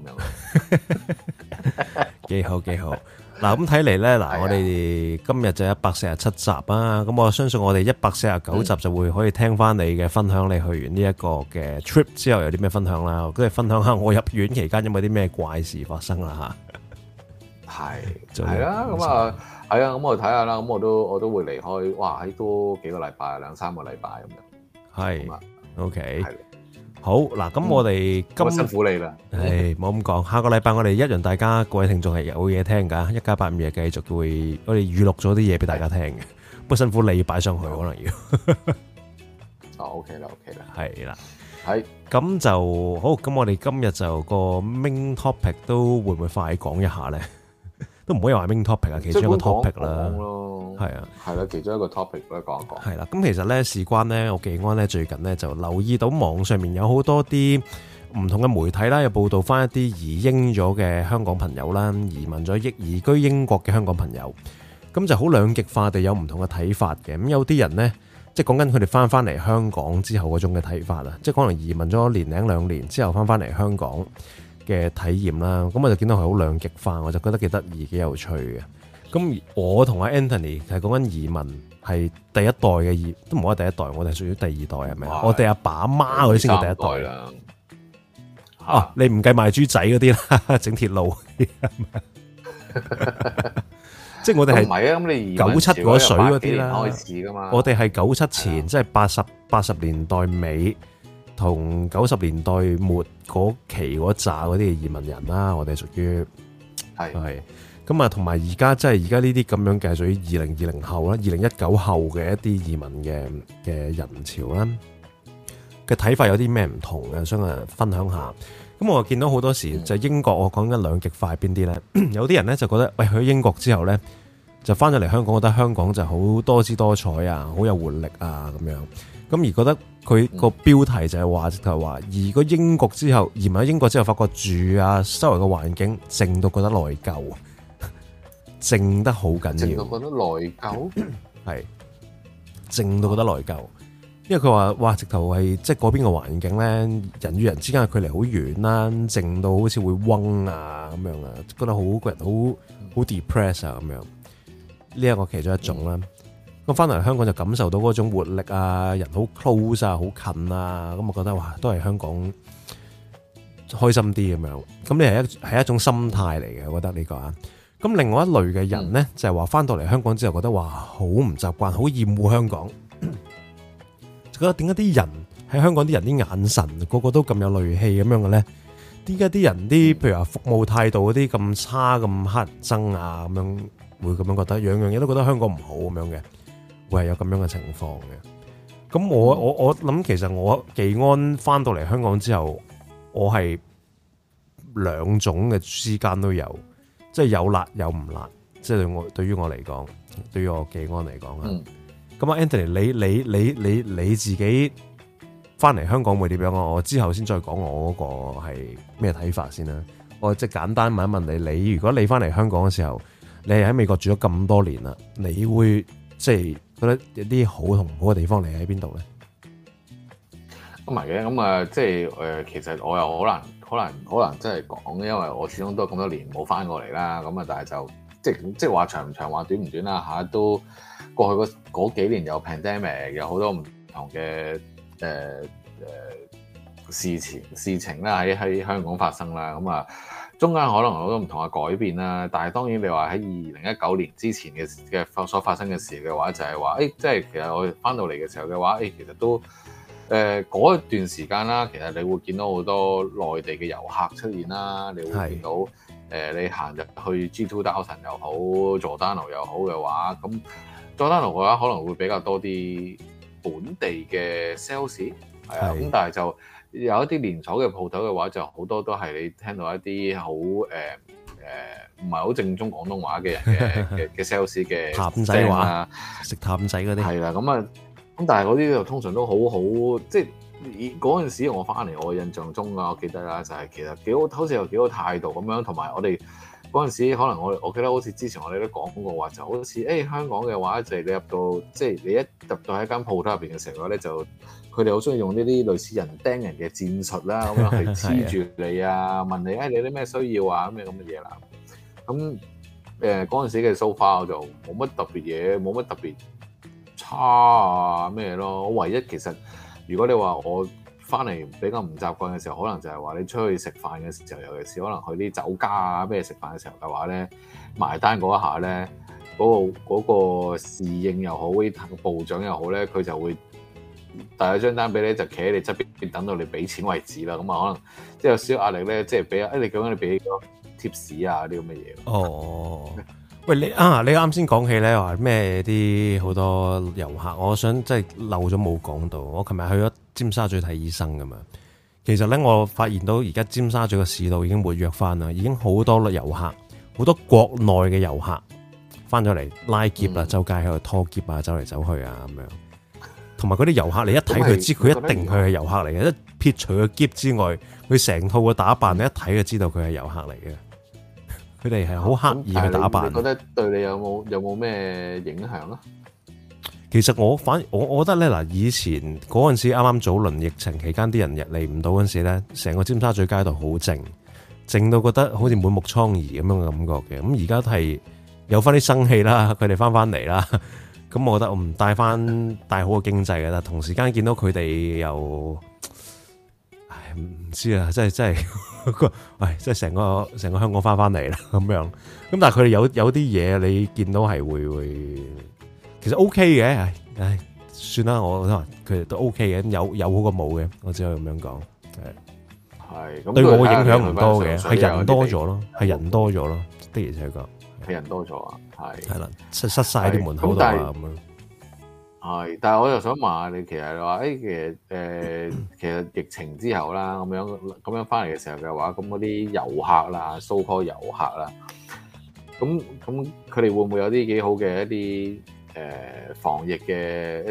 樣。幾好。嗱，咁睇嚟咧，我哋今日就147集啊，咁我相信我哋149集就會可以聽翻你嘅分享，你去完呢一個嘅 trip 之後有啲咩分享啦，跟住分享下我入院期間有冇啲咩怪事發生啦吓。係啦，咁啊，係啊，咁我睇下啦，咁我都會離開，哇，都幾個禮拜，2-3個禮拜咁樣。係，OK。好嗱，咁我哋今辛苦你啦，冇咁講。下個禮拜我哋一樣，大家各位聽眾係有嘢聽噶，一家852繼續會我哋預錄咗啲嘢俾大家聽嘅，不過辛苦你擺上去可能要。OK 啦，係啦，係咁就好。咁我哋今日就個 main topic 都會唔會快講一下咧？都唔可以話 main topic 啊，其中一個 topic 啦。係啊，係啦，其中一個 topic 咧講一講。係啦，咁其實咧事關咧，我技安咧最近咧就留意到網上面有好多啲唔同嘅媒體啦，有報道翻一啲移英咗嘅香港朋友啦，移民咗移居英國嘅香港朋友，咁就好兩極化地有唔同嘅睇法嘅。咁有啲人咧，即係講緊佢哋翻嚟香港之後嗰種嘅睇法啦，即係可能移民咗1年2年之後翻嚟香港嘅體驗啦，咁我就見到佢好兩極化，我就覺得幾得意幾有趣嘅。咁我同阿 Anthony 係講緊移民係第一代嘅都唔好話第一代，我哋係屬於第二代係咪？我哋阿爸阿媽嗰啲先叫第一代啦。 哦，你唔計賣豬仔嗰啲啦，整鐵路，即係我哋係唔係啊，咁你 97嗰水嗰啲啦開始㗎嘛， 我哋係97前，即係80年代尾同90年代末嗰期嗰扎嗰啲移民人啦，我哋屬於係咁啊，同埋而家即係而家呢啲咁樣嘅係屬於2020後啦，2019後嘅一啲移民嘅人潮啦嘅睇法有啲咩唔同嘅，想分享下。咁我見到好多時就英國，我講緊兩極化邊啲咧？有啲人咧就覺得，喂，去英國之後咧就翻咗嚟香港，覺得香港就好多姿多彩啊，好有活力啊咁樣。咁而覺得佢個標題就係話，直頭話，移咗英國之後，移民喺英國之後，發覺住啊，周圍嘅環境靜到覺得內疚，靜得好緊要。 靜到覺得內疚， 係靜到覺得內疚。因為佢話，哇，直頭係即係嗰邊嘅環境咧，人與人之間嘅距離好遠啦，靜到好似會嗡啊咁樣啊，覺得好個人好 depress 啊咁樣。呢一個其中一種啦。咁翻嚟香港就感受到嗰種活力啊，人好 close 啊，好近啊，咁我覺得哇，都係香港開心啲咁樣。咁你係一種心態嚟嘅，我覺得呢個啊。咁另外一類嘅人咧，就係話翻到嚟香港之後，覺得哇，好唔習慣，好厭惡香港。覺得點解啲人喺香港啲人啲眼神個個都咁有戾氣咁樣嘅咧？點解啲人啲譬如話服務態度嗰啲咁差咁乞人憎啊咁樣，會咁樣覺得樣樣嘢都覺得香港唔好咁樣嘅，會係有咁樣嘅情況嘅。咁我諗其實我技安翻到嚟香港之後，我係兩種嘅之間都有，即係有辣有唔辣，即係對於我嚟講，對於我技安嚟講啊。咁啊，Anthony，你自己翻嚟香港會點樣啊？我之後先再講我嗰個係咩睇法先啦。我即係簡單問一問你，如果你翻嚟香港嘅時候，你係喺美國住咗咁多年啦，你會即係覺得有啲好同唔好嘅地方，你喺邊度咧？ 唔係嘅，咁啊，即係其實我又好難真係講，因為我始終都咁多年冇翻過嚟啦。咁啊，但係就即係話長唔長，話短唔短啦嚇，都過去嗰幾年有 pandemic，有好多唔同嘅事情啦喺香港發生啦。咁啊，中間可能有好多唔同嘅改變啦。但係當然你話喺2019年之前嘅所發生嘅事嘅話，就係話即係其實我翻到嚟嘅時候嘅話，其實都嗰一段時間啦，其實你會見到好多內地嘅遊客出現啦，你會見到你行入去 G2000 又好，Giordano 又好嘅話，咁 Giordano 嘅話可能會比較多啲本地嘅 sales， 係啊，咁但係就有一啲連鎖嘅鋪頭嘅話，就好多都係你聽到一啲好唔係好正宗廣東話嘅人嘅 sales 嘅淡仔話，食淡仔嗰啲係啦，咁但係嗰啲就通常都好，即係嗰陣時我翻嚟，我印象中啊，我記得啦，就係其實幾好，好似有幾好態度咁樣，同埋我哋嗰陣時可能我記得好似之前我哋都講過話，就好似香港嘅話就係你入到即係你一入到喺間鋪頭入邊嘅時候咧，就佢哋好中意用呢啲類似人釘人嘅戰術啦，咁樣去黐住你啊，問你你有啲咩需要啊咁嘅嘢啦。咁嗰陣時嘅 so far 我就冇乜特別嘢，冇乜特別差啊咩咯。我唯一其實如果你話我翻嚟比較唔習慣嘅時候，可能就係話你出去食飯嘅時候，尤其是可能去啲酒家啊咩食飯嘅時候嘅話咧，埋單嗰一下咧，嗰個侍應又好，啲部長又好咧，佢就會遞咗張單俾你，就企喺你側邊等到你俾錢為止啦。咁啊，可能即係有少少壓力咧，即係俾你究竟你俾幾多貼士啊啲咁嘅嘢。 哦，喂，你啱先講起咧話咩啲好多遊客，我想即係漏咗冇講到。我琴日去咗尖沙咀睇醫生噶嘛，其實咧我發現到而家尖沙咀嘅市道已經活躍翻啦，已經好多遊客，好多國內嘅遊客翻咗嚟拉劫啦，周街喺度拖劫啊，走嚟走去啊咁樣。同埋嗰啲遊客，你一睇佢知佢一定佢係遊客嚟嘅，一撇除個劫之外，佢成套嘅打扮，你一睇就知道佢係遊客嚟嘅。佢哋係好刻意去打扮。 你覺得對你有冇咩影響啊？ 其實我覺得咧嗱，以前嗰陣時啱啱早輪疫情期間，啲人入嚟唔到嗰陣時咧，成個尖沙咀街道好靜到覺得好似滿目瘡痍咁樣嘅感覺嘅。咁而家係有翻啲生氣啦，佢哋翻嚟啦。咁我覺得我唔帶好個經濟嘅啦，同時間見到佢哋又唔知啊，真係，喂，即係成個香港翻嚟啦咁樣。咁但係佢哋有啲嘢你見到係會，其實 OK 嘅，唉，算啦，我覺得佢哋都 OK 嘅，有好過冇嘅，我只可以咁樣講。 係咁對我影響唔多嘅，係人多咗咯，的而且確係人多咗啊，係啦，塞晒啲門口度啊咁樣。 係，但係我又想問下你，其實你話其實疫情之後啦，咁樣翻嚟嘅時候嘅話，咁嗰啲遊客啦，so called 遊客啦，咁佢哋會唔會有啲幾好嘅一啲防疫嘅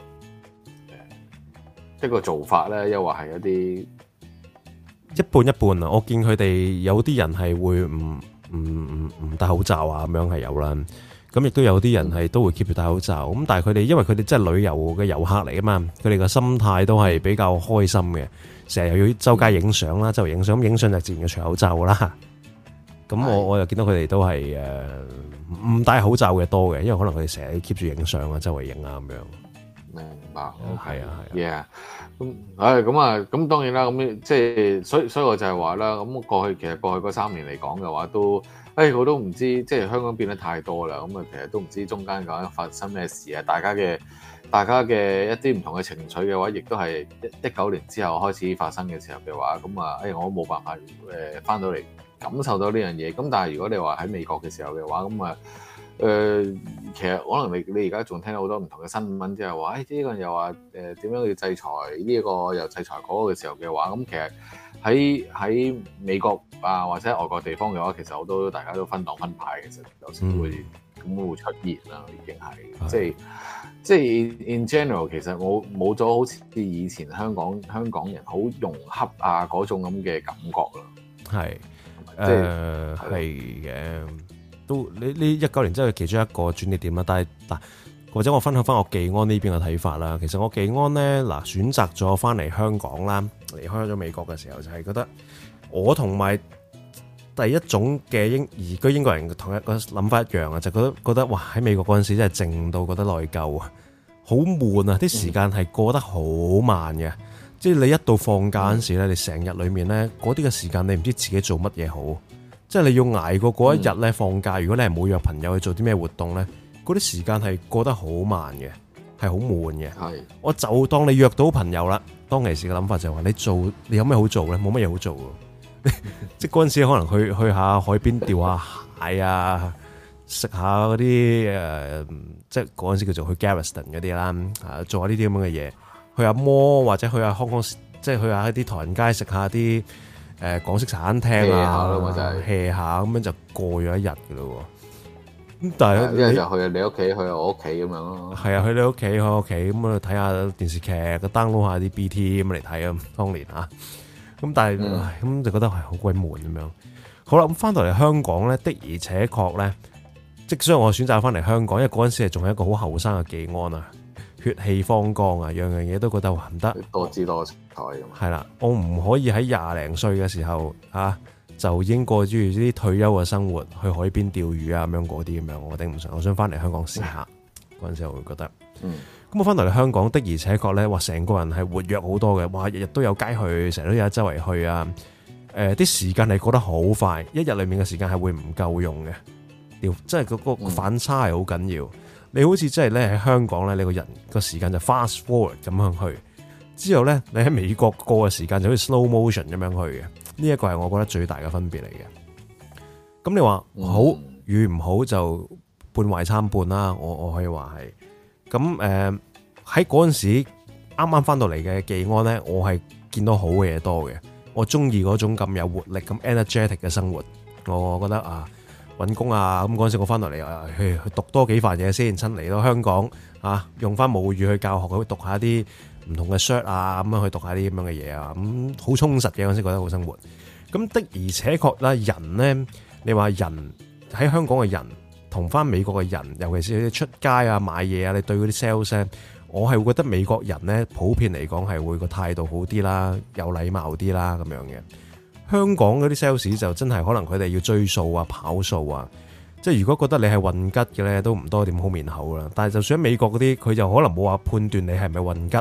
一個做法咧？又或係一半一半啊！我見佢哋有啲人係會唔戴口罩啊，咁樣係有啦。咁亦都有啲人係都會 keep 住戴口罩。咁但係佢哋因為佢哋真係旅遊嘅遊客嚟啊嘛，佢哋嘅心態都係比較開心嘅，成日又要周街影相啦，周圍影相，咁影相就自然要除口罩啦。咁我又見到佢哋都係唔戴口罩嘅多嘅，因為可能佢哋成日 keep 住影相啊，周圍影啊咁樣。 明白， 係啊 ，yeah。咁當然啦，咁即係所以我就係話啦，咁過去嗰3年嚟講嘅話，都我都唔知，即係香港變得太多啦，咁啊其實都唔知中間究竟發生咩事啊，大家嘅一啲唔同嘅情緒嘅話，亦都係19年之後開始發生嘅時候嘅話，咁啊我都冇辦法翻到嚟感受到呢樣嘢。咁但係如果你話喺美國嘅時候嘅話，咁啊其實可能你而家仲聽到好多唔同嘅新聞，即係話呢個人又話點樣要制裁呢一個又制裁嗰個嘅時候嘅話，咁其實喺美國啊或者外國地方嘅話，其實好多大家都分黨分派，其實有時會會出現啦，已經係即係 in general， 其實我冇咗好似以前香港人好融洽啊嗰種咁嘅感覺啦。 係係嘅。都呢19年真係其中一個轉捩點啦，但係嗱，或者我分享翻我技安呢邊嘅睇法啦。其實我技安咧選擇咗翻嚟香港啦，離開咗美國嘅時候，就係覺得我同埋第一種嘅移居英國人同一個諗法一樣啊，就覺得哇喺美國嗰陣時真係靜到覺得內疚啊，好悶啊，啲時間係過得好慢嘅，即係你一到放假嗰陣時咧，你成日裏面咧嗰啲嘅時間你唔知自己做乜嘢好。即係你要捱過嗰一日咧放假，如果你係冇約朋友去做啲咩活動咧，嗰啲時間係過得好慢嘅，係好悶嘅。係，我就當你約到朋友啦，當其時嘅諗法就係話你有咩好做咧？冇乜嘢好做嘅。即係嗰陣時可能去下海邊釣下蟹啊，食下嗰啲即係嗰陣時叫做去 Galveston 嗰啲啦，做下呢啲咁樣嘅嘢，去下摩或者去下香港，即係去下一啲唐人街食下啲。港式茶餐廳啊 hea 下咁樣就過咗一日嘅咯喎。咁但係一係就去你屋企，去我屋企咁樣咯。 係啊，去你屋企，去我屋企咁啊，睇下電視劇，download 下啲 BT 咁嚟睇啊。當年啊，咁但係咁就覺得係好鬼悶咁樣。好啦，咁翻到嚟香港咧，的而且確咧，即使我選擇翻嚟香港，因為嗰陣時係仲係一個好後生嘅技安啊。血氣方剛啊，樣樣嘢都覺得唔得， 多姿多彩咁。 係啦，我唔可以喺20零歲嘅時候就已經過住啲退休嘅生活，去海邊釣魚啊咁樣嗰啲咁樣，我頂唔順。我想翻嚟香港試下，嗰陣時我會覺得，咁我翻到嚟香港的而且確咧，哇，成個人係活躍好多嘅，哇，日日都有街去，成日都有周圍去啊，啲時間係過得好快，一日裏面嘅時間係會唔夠用嘅，即係嗰個反差係好緊要。你好似真係咧喺香港咧，你個人個時間就 fast forward 咁樣去，之後咧你喺美國過嘅時間就好似 slow motion 咁樣去嘅，呢一個係我覺得最大嘅分別嚟嘅。咁你話好與唔好就半壞參半啦，我可以話係。咁喺嗰陣時啱啱翻到嚟嘅技安咧，我係見到好嘅嘢多嘅，我中意嗰種咁有活力、咁 energetic 嘅生活，我覺得啊。揾工啊，咁嗰陣時我翻到嚟去讀多幾份嘢先，親嚟到香港用翻母語去教學，去讀下啲唔同嘅 cert 啊，咁樣去讀下啲咁樣嘅嘢啊，咁好充實嘅，嗰陣時覺得好生活。咁的而且確啦，人咧，你話人喺香港嘅人同翻美國嘅人，尤其是出街啊買嘢啊，你對嗰啲 sales，我係會覺得美國人咧普遍嚟講係會個態度好啲啦，有禮貌啲啦咁樣嘅。香港嗰啲 sales 就真係可能佢哋要追數啊、跑數啊，即係如果覺得你係混吉嘅咧，都唔多點好面口啦。但係就算喺美國嗰啲，佢就可能冇話判斷你係咪混吉，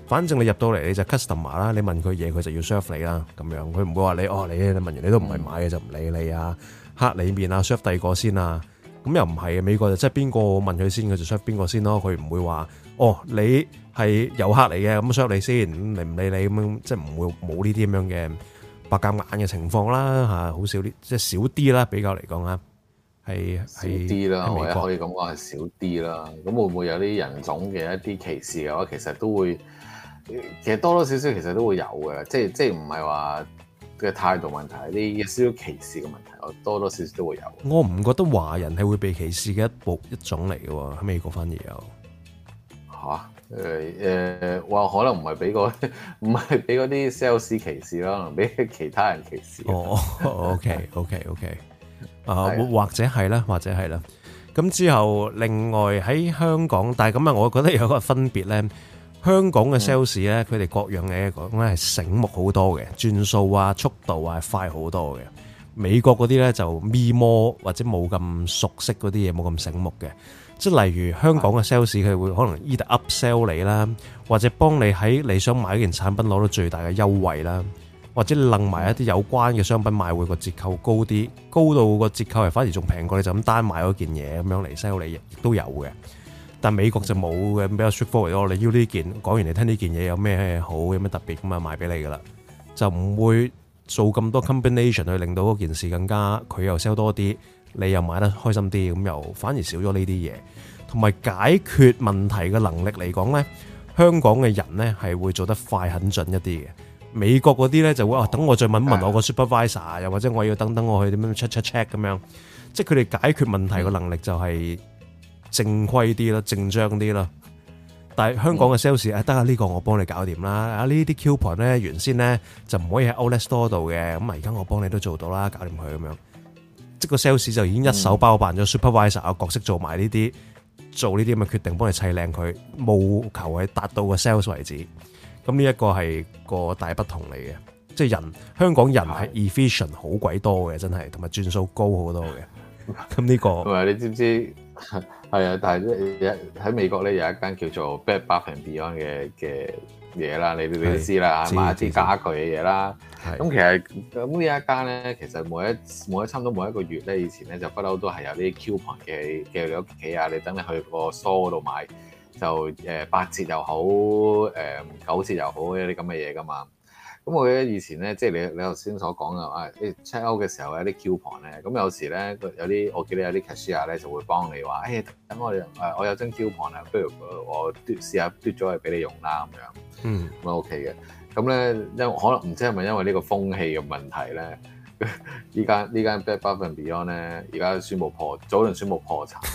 反正你入到嚟你就 customer 啦，你問佢嘢佢就要 serve 你啦，咁樣佢唔會話你你問完你都唔係買嘅就唔理你啊，黑你面啊 serve 第二個先啊，咁又唔係嘅，美國就即係邊個問佢先佢就 serve 邊個先咯，佢唔會話你係遊客嚟嘅咁 serve 你先，你唔理你咁樣，即係唔會冇呢啲咁樣嘅白鴿眼嘅情況啦嚇，好少啲即係少啲啦，比較嚟講啊。係少啲啦，或者可以咁講係少啲啦。咁會唔會有啲人種嘅一啲歧視嘅話，其實都會，其實多多少少其實都會有嘅。即係唔係話嘅態度問題，啲少少歧視嘅問題，我多多少少都會有。 我唔覺得華人係會被歧視嘅一種嚟嘅喎，喺美國反而有嚇話可能唔係俾嗰啲 sales 歧視啦，可能俾其他人歧視。 OK。或者係啦，咁之後，另外喺香港，但係咁啊，我覺得有一個分別咧。香港嘅 sales 咧，佢哋各樣嘢講咧係醒目好多嘅，轉數啊、速度啊係快好多嘅。美國嗰啲咧就咪摸或者冇咁熟悉嗰啲嘢，冇咁醒目嘅。即係例如香港嘅 sales，佢會可能 either upsell 你啦，或者幫你喺你想買一件產品攞到最大嘅優惠啦。或者掕埋一啲有關嘅商品買會個折扣高啲，高到個折扣係反而仲平過你就咁單買嗰件嘢咁樣嚟 sell 你，亦都有嘅。但美國就冇嘅，比較 straightforward。你要呢件，講完你聽呢件嘢有咩好，有咩特別咁啊賣俾你噶啦，就唔會做咁多 combination 去令到嗰件事更加佢又 sell 多啲，你又買得開心啲，咁又反而少咗呢啲嘢。同埋解決問題嘅能力嚟講咧，香港嘅人咧係會做得快狠準一啲嘅。美國嗰啲咧就會等我再問我個 supervisor， 又或者我要等我去點樣 check 咁樣，即係佢哋解決問題嘅能力就係正規啲啦，正章啲啦。但係香港嘅 sales 得啊，呢個我幫你搞掂啦。啊呢啲 coupon 咧原先咧就唔可以喺 Outlet Store 度嘅，咁啊而家我幫你都做到啦，搞掂佢咁樣。即係個 sales 就已經一手包辦咗 supervisor 嘅角色，做埋呢啲做呢啲咁嘅決定，幫你砌靚佢，務求係達到個 sales 為止。咁呢一個係個大不同嚟嘅，即係香港人係 efficient 好鬼多嘅，真係同埋轉數高好多嘅。咁呢個同埋你知唔知係啊？但係喺美國咧有一間叫做 Bed Bath & Beyond 嘅嘢啦，你都知啦，買一啲家具嘅嘢啦。咁其實咁呢一間咧，其實每差唔多每一個月咧，以前咧就不嬲都係有啲 coupon 嘅你屋企啊，你等你去個 store 嗰度買。就8折又好，9折又好，有啲咁嘅嘢噶嘛。咁我記得以前咧，即係你頭先所講嘅你 check out 嘅時候有啲 coupon 咧，咁有時咧有啲我記得有啲 cashier 咧就會幫你話，等我有張 coupon 啊，不如我試下嘟咗去俾你用啦咁樣。咁 OK 嘅。咁咧因為可能唔知係咪因為呢個風氣嘅問題咧，呢間 Bed Bath & Beyond 咧而家早輪宣布破產。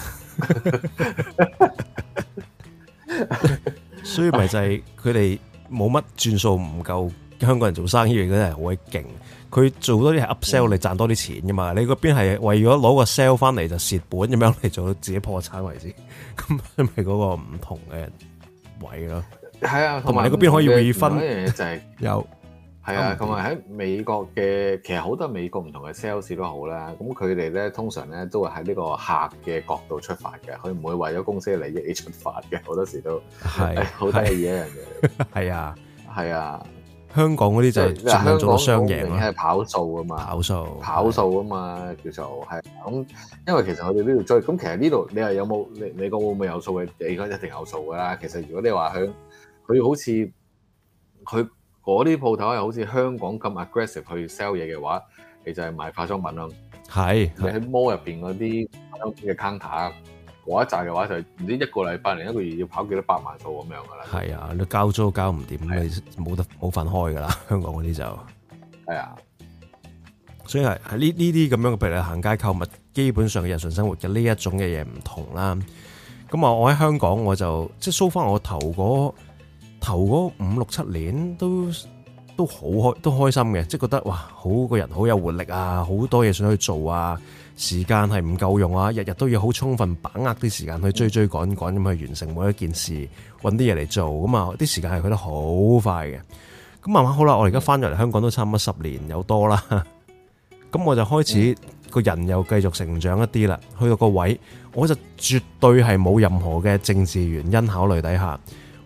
所以咪就係佢哋冇乜轉數，唔夠香港人做生意嘅真係好鬼勁。佢做多啲係 upsell 嚟賺多啲錢噶嘛。你嗰邊係為咗攞個 sell 翻嚟就蝕本咁樣嚟做到自己破產為止。咁咪嗰個唔同嘅位咯。係啊，同埋你嗰邊可以 refund 一樣嘢就係有。 係啊，同埋喺美國嘅，其實好多美國唔同嘅 sales 都好啦。咁佢哋咧通常咧都會喺呢個客嘅角度出發嘅，佢唔會為咗公司嘅利益而出發嘅。好多時都係好得意一樣嘢。係啊，係啊。香港嗰啲就係盡量做到雙贏咯。係跑數啊嘛，跑數啊嘛，叫做係咁。因為其實佢哋都要追。咁其實呢度你話有冇你講會唔會有數嘅？你而家一定有數㗎啦。其實如果你話佢好似佢。嗰啲鋪頭係好似香港咁 aggressive 去 sell 嘢嘅話，你就係賣化妝品咯。係你喺 mall 入邊嗰啲嘅 counter 嗰一紮嘅話，就唔知一個禮拜定一個月要跑幾多百萬數咁樣噶啦。係啊，你交租交唔掂，你冇份開噶啦。香港嗰啲就係啊，所以係呢啲咁樣嘅，譬如你行街購物，基本上嘅日常生活嘅呢一種嘅嘢唔同啦。咁啊，我喺香港我就即係 so far我頭嗰5-6-7年都開心嘅，即係覺得哇，好個人好有活力啊，好多嘢想去做啊，時間係唔夠用啊，日日都要好充分把握啲時間去追趕咁去完成每一件事，揾啲嘢嚟做，咁啊啲時間係去得好快嘅。咁慢慢好啦，我而家翻咗嚟香港都差唔多10年有多啦，咁我就開始個人又繼續成長一啲啦，去到個位我就絕對係冇任何嘅政治原因考慮底下。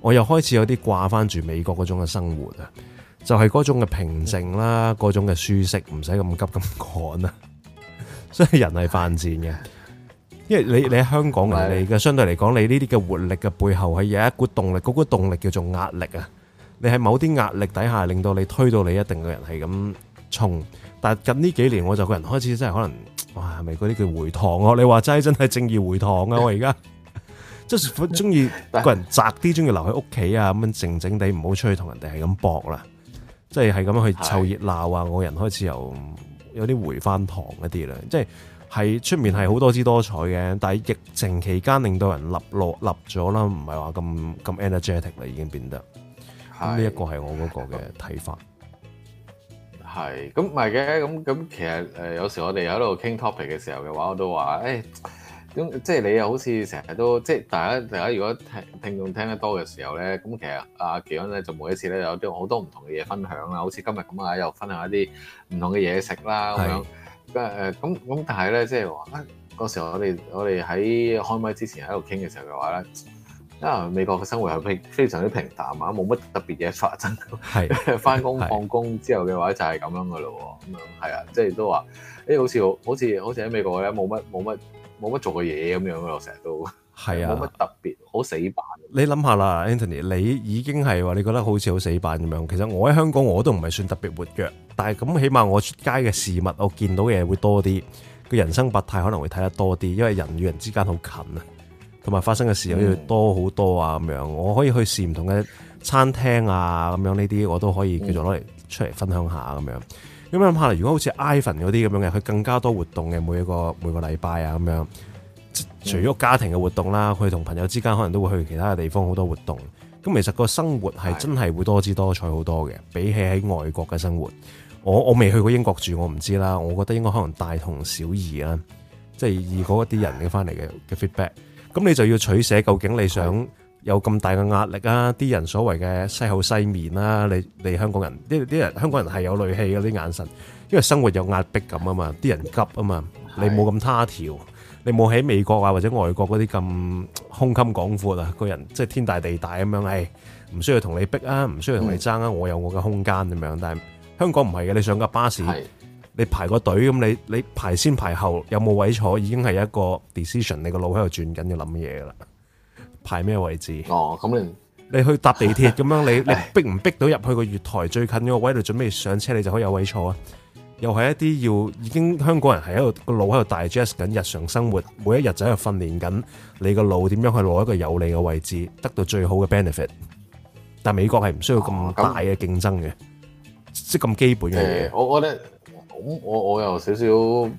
我又開始有啲掛翻住美國嗰種嘅生活啊，就係嗰種嘅平靜啦，嗰種嘅舒適，唔使咁急咁趕啊。所以人係犯賤嘅，因為你喺香港人你嘅相對嚟講，你呢啲嘅活力嘅背後係有一股動力，嗰股動力叫做壓力啊。你喺某啲壓力底下，令到你推到你一定嘅人係咁衝。但係近呢幾年，我就個人開始真係可能，哇，係咪嗰啲叫回堂啊？你話齋真係正義回堂啊！我而家即係中意個人宅啲，中意留喺屋企啊，咁樣靜靜地，唔好出去同人哋係咁搏啦。即係咁樣去湊熱鬧啊！我人開始有啲回翻堂一啲啦。即係出面係好多姿多彩嘅，但係疫情期間令到人立咗啦，唔係話咁 energetic 啦，已經變得。咁呢一個係我嗰個嘅睇法。 係，咁唔係嘅，咁其實有時我哋喺度傾 topic 嘅時候嘅話，我都話咁即係你又好似成日都即係大家如果聽眾聽得多嘅時候咧，咁其實阿技安咧就每一次咧有啲好多唔同嘅嘢分享啦，好似今日咁啊，又分享一啲唔同嘅嘢食啦咁樣。咁但係咧即係話嗰時候我哋喺開麥之前喺度傾嘅時候嘅話咧。因為美國嘅生活係非常之平淡啊，冇乜特別嘢發生。係翻工放工之後嘅話就係咁樣噶咯喎，咁樣係啊，即係都話好似喺美國咧冇乜做過嘢咁樣咯，成日都係啊，冇乜特別，好死板。 你諗下啦 ，Anthony， 你已經係話你覺得好似好死板咁樣。其實我喺香港我都唔係算特別活躍，但係咁起碼我出街嘅事物，我見到嘅嘢會多啲，個人生百態可能會睇得多啲，因為人與人之間好近啊。同埋發生嘅事又要多好多啊咁樣，我可以去試唔同嘅餐廳啊咁樣，呢啲我都可以叫做攞嚟出嚟分享下咁樣。咁諗下，如果好似 Ivan 嗰啲咁樣嘅，佢更加多活動嘅，每個禮拜啊咁樣。除咗家庭嘅活動啦，佢同朋友之間可能都會去其他嘅地方好多活動。咁其實個生活係真係會多姿多彩好多嘅，比起喺外國嘅生活。我未去過英國住，我唔知啦。我覺得應該可能大同小異啦，即係以嗰一啲人嘅翻嚟嘅 feedback。咁你就要取捨，究竟你想有咁大嘅壓力啊？啲人所謂嘅西口西面啦，你香港人啲人香港人係有戾氣嘅啲眼神，因為生活有壓迫感啊嘛，啲人急啊嘛，你冇咁他條，你冇喺美國啊或者外國嗰啲咁胸襟廣闊啊，個人即係天大地大咁樣，唔需要同你逼啊，唔需要同你爭啊，我有我嘅空間咁樣。但係香港唔係嘅，你上架巴士。你排個隊咁，你排先排後有冇位坐，已經係一個 decision， 你個腦喺度轉緊要諗嘢噶啦。排咩位置？ 哦，咁你去搭地鐵咁樣，你逼唔逼到入去個月台最近嗰個位度準備上車，你就可以有位坐啊？又係一啲已經香港人係喺度個腦喺度 digest 緊日常生活，每一日就喺度訓練緊你個腦點樣去攞一個有利嘅位置，得到最好嘅 benefit。但美國係唔需要咁大嘅競爭嘅，即係咁基本嘅嘢。 我覺得。我有少少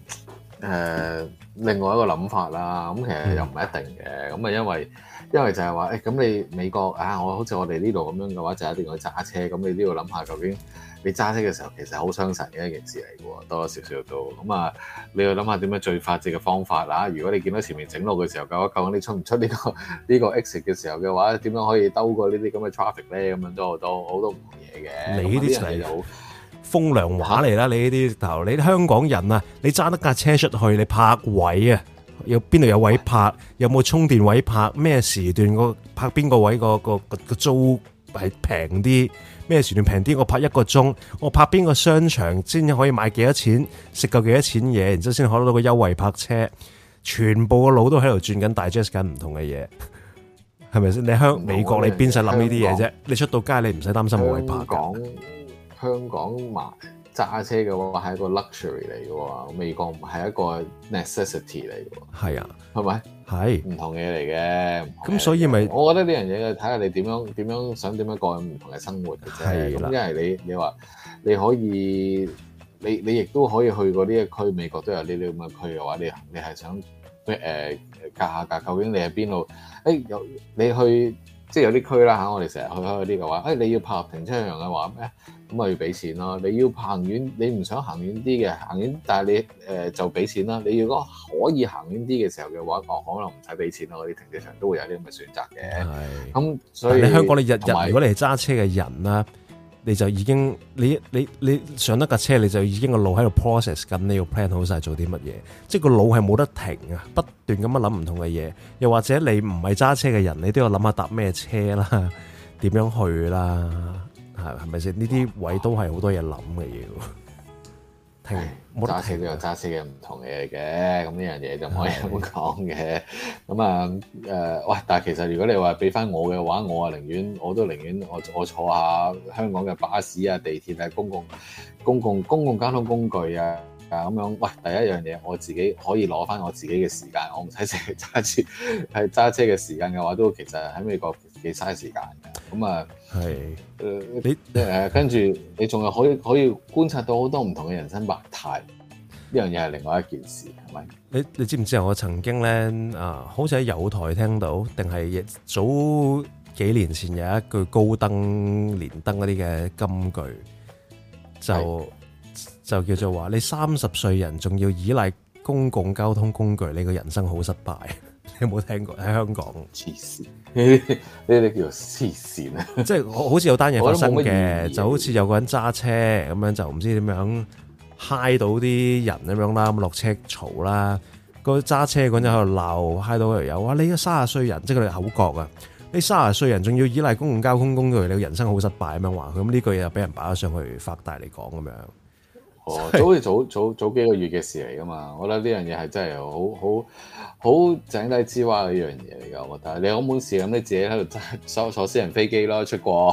另外一個諗法啦，咁其實又唔係一定嘅，咁啊因為就係話咁你美國我好似我哋呢度咁樣嘅話，就一定要揸車，咁你都要諗下究竟你揸車嘅時候其實好傷神嘅一件事嚟嘅喎，多少少都咁啊，你要諗下點樣最快捷嘅方法啦。如果你見到前面整路嘅時候嘅話，究竟你出唔出呢個 exit 嘅時候嘅話，點樣可以兜過呢啲咁嘅 traffic 咧？咁樣都好多唔同嘢嘅。 你呢啲就係風涼話嚟啦！你呢啲頭，你香港人啊，你揸得架車出去，你泊位啊，有邊度有位泊？有冇充電位泊？咩時段泊邊個位個租係平啲？咩時段平啲？我泊1個鐘，我泊邊個商場先可以買幾多錢？食夠幾多錢嘢？然之後先可攞到個優惠泊車。全部個腦都喺度轉緊digest緊唔同嘅嘢，係咪先？你美國你邊使諗呢啲嘢啫？你出到街你唔使擔心冇位泊。 香港揸車嘅話係一個 luxury 嚟嘅喎，美國唔係一個 necessity 嚟嘅喎。係啊，係咪？係唔同嘢嚟嘅。咁所以咪，我覺得呢樣嘢睇下你點樣想點樣過唔同嘅生活嘅啫。係啦，咁因為你話你可以，你亦都可以去過呢一區，美國都有呢啲咁嘅區嘅話，你係想格價，究竟你喺邊度？你去。即係有啲區啦嚇，我哋成日去開嗰啲嘅話，你要泊停車場嘅話咩？咁咪要俾錢咯。你要行遠，你唔想行遠啲嘅，行遠，但係你就俾錢啦。你如果可以行遠啲嘅時候嘅話，可能唔使俾錢咯。嗰啲停車場都會有啲咁嘅選擇嘅。係。咁所以你香港你日如果你係揸車嘅人啦，你就已經你上得架車，你就已經個腦喺度 process 緊，你要 plan 好晒做啲乜嘢，即係個腦係冇得停啊，不斷咁樣諗唔同嘅嘢。又或者你唔係揸車嘅人，你都要諗下搭咩車啦。 點樣去啦？係咪先？呢啲位都係好多嘢諗嘅要。停，冇得揸車停都有揸車嘅唔同嘢嘅，咁呢樣嘢就唔可以咁講嘅。咁啊喂！但係其實如果你話俾翻我嘅話，我都寧願我坐下香港嘅巴士啊、地鐵啊、公共交通工具啊咁樣。喂，第一樣嘢我自己可以攞翻我自己嘅時間，我唔使成日揸車。係揸車嘅時間嘅話，都其實喺美國幾嘥時間嘅。咁啊係你跟住你仲係可以觀察到好多唔同嘅人生百態。呢樣嘢係另外一件事，係咪？ 你知唔知啊？我曾經咧好似喺友台聽到，定係早幾年前有一句高登連登嗰啲嘅金句，就叫做話：你30歲人仲要依賴公共交通工具，你個人生好失敗。你有冇聽過喺香港？ 黐線，呢啲叫做黐線啊！ 即係好似有單嘢發生我都冇乜嘅， 意義就好似有個人揸車咁樣，就唔知點樣嗨到啲人咁樣啦，咁落車嘈啦，個揸車嗰陣喺度鬧，嗨到條友話：你個30歲人，即係佢哋口角啊！你30歲人仲要依賴公共交通工具，你個人生好失敗咁樣話佢。咁呢句嘢又俾人擺咗上去發大嚟講咁樣。 哦，好似早幾個月嘅事嚟噶嘛，我覺得呢樣嘢係真係好井底之蛙嘅一樣嘢嚟㗎。我覺得你有本事咁，你自己喺度坐私人飛機咯，出國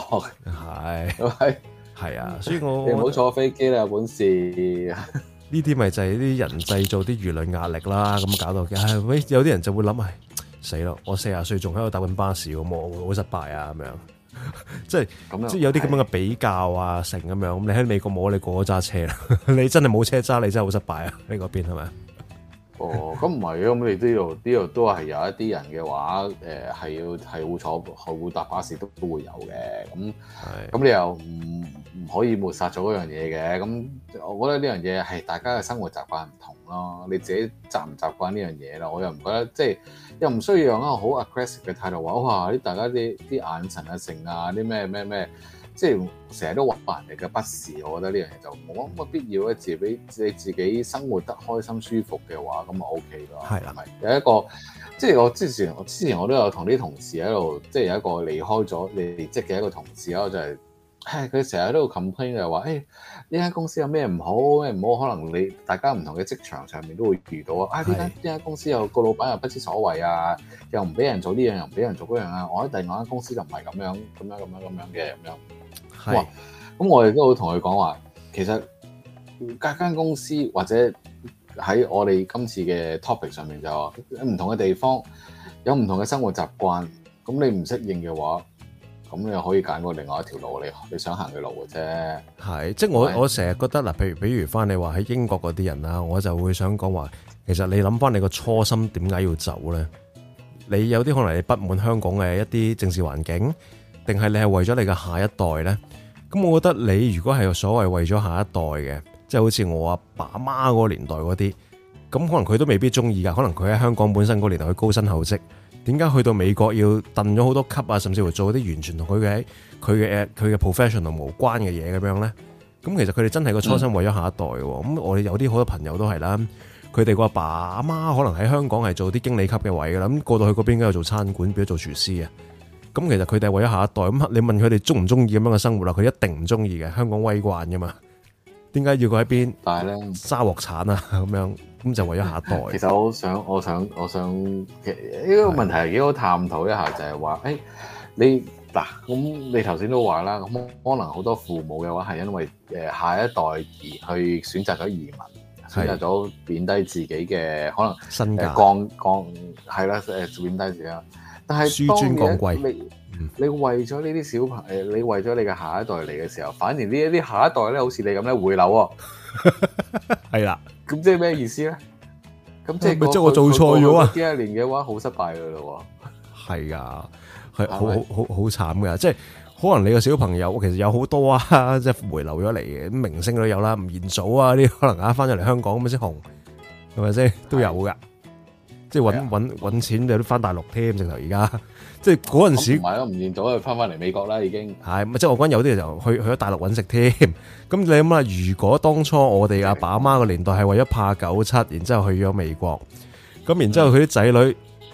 係啊，所以我你唔好坐飛機啦，有本事。 呢啲咪就係啲人製造啲輿論壓力啦，咁搞到嘅。有啲人就會諗，死咯！我40歲仲喺度搭緊巴士，我好失敗啊咁樣。即係有啲咁樣嘅比較啊，成咁樣。咁你喺美國冇，你個個揸車啦，你真係冇車揸，你真係好失敗啊！你嗰邊係咪？ 哦，咁唔係咁你呢度都係有一啲人嘅話，係會搭巴士都會有嘅。咁你又唔可以抹殺咗嗰樣嘢嘅。咁我覺得呢樣嘢係大家嘅生活習慣唔同咯。你自己習唔習慣呢樣嘢啦？我又唔覺得即係又唔需要用一個好 aggressive 嘅態度話哇！大家啲眼神啊、成啊、啲咩。即係成日都話人哋嘅不是，我覺得呢樣嘢就冇乜必要咧。你自己生活得開心舒服嘅話，咁就 O K 咯。係啦，有一個即係我之前我都有同啲同事喺度，即係有一個離開咗離職嘅一個同事啦，就係佢成日都 complain 就話呢間公司有咩唔好，可能你大家唔同嘅職場上面都會遇到啊。呢間公司有個老闆又不知所謂啊，又唔俾人做呢樣，又唔俾人做嗰樣啊。我喺第二間公司就唔係咁樣嘅咁樣。哇！咁我哋都好同佢講話，其實隔間公司或者喺我哋今次嘅 topic 上面就話唔同嘅地方有唔同嘅生活習慣，咁你唔適應嘅話，咁你又可以揀過另外一條路，你想行嘅路嘅啫。 係，即係我成日覺得嗱，比如翻你話喺英國嗰啲人啦，我就會想講話，其實你諗翻你個初心點解要走咧？你有啲可能你不滿香港嘅一啲政治環境。定係你係為咗你嘅下一代咧？咁我覺得你如果係所謂為咗下一代嘅，即係好似我阿爸阿媽嗰個年代嗰啲，咁可能佢都未必中意噶。可能佢喺香港本身嗰年代佢高薪厚職，點解去到美國要燉咗好多級啊？甚至乎做啲完全同佢嘅 professional 無關嘅嘢咁樣咧？咁其實佢哋真係個初心為咗下一代喎。咁我哋有啲好多朋友都係啦，佢哋個阿爸阿媽可能喺香港係做啲經理級嘅位噶啦，咁過到去嗰邊嗰度做餐館，變咗做廚師啊。咁其實佢哋係為咗下一代，咁你問佢哋中唔中意咁樣嘅生活啦？佢一定唔中意嘅，香港威慣噶嘛。點解要佢喺邊？但係咧沙鑊鏟啊咁樣，咁就為咗下一代。 其實我想，其實呢個問題係幾好探討一下，就係話，你嗱咁你頭先都話啦，咁可能好多父母嘅話係因為下一代而去選擇咗移民，選擇咗貶低自己嘅可能身價， 係啦，貶低自己。但係紆尊降貴， 你為咗呢啲小朋友，你為咗你嘅下一代嚟嘅時候，反而呢一啲下一代咧，好似你咁咧回流喎， 係啦。 咁即係咩意思咧？咁即係我做錯咗啊！ 呢一年嘅話好失敗噶咯喎。 係啊，係好慘噶，即係可能你個小朋友其實有好多啊，即係回流咗嚟嘅，明星都有啦，吳彥祖啊啲可能翻咗嚟香港咁先紅，係咪先都有噶？即係揾錢有啲翻大陸添，直頭而家即係嗰陣時唔係咯，吳彥祖翻嚟美國啦已經係，即係我講有啲就去咗大陸揾食添。咁你諗下，如果當初我哋阿爸阿媽個年代係為咗怕97，然之後去咗美國，咁然之後佢啲仔女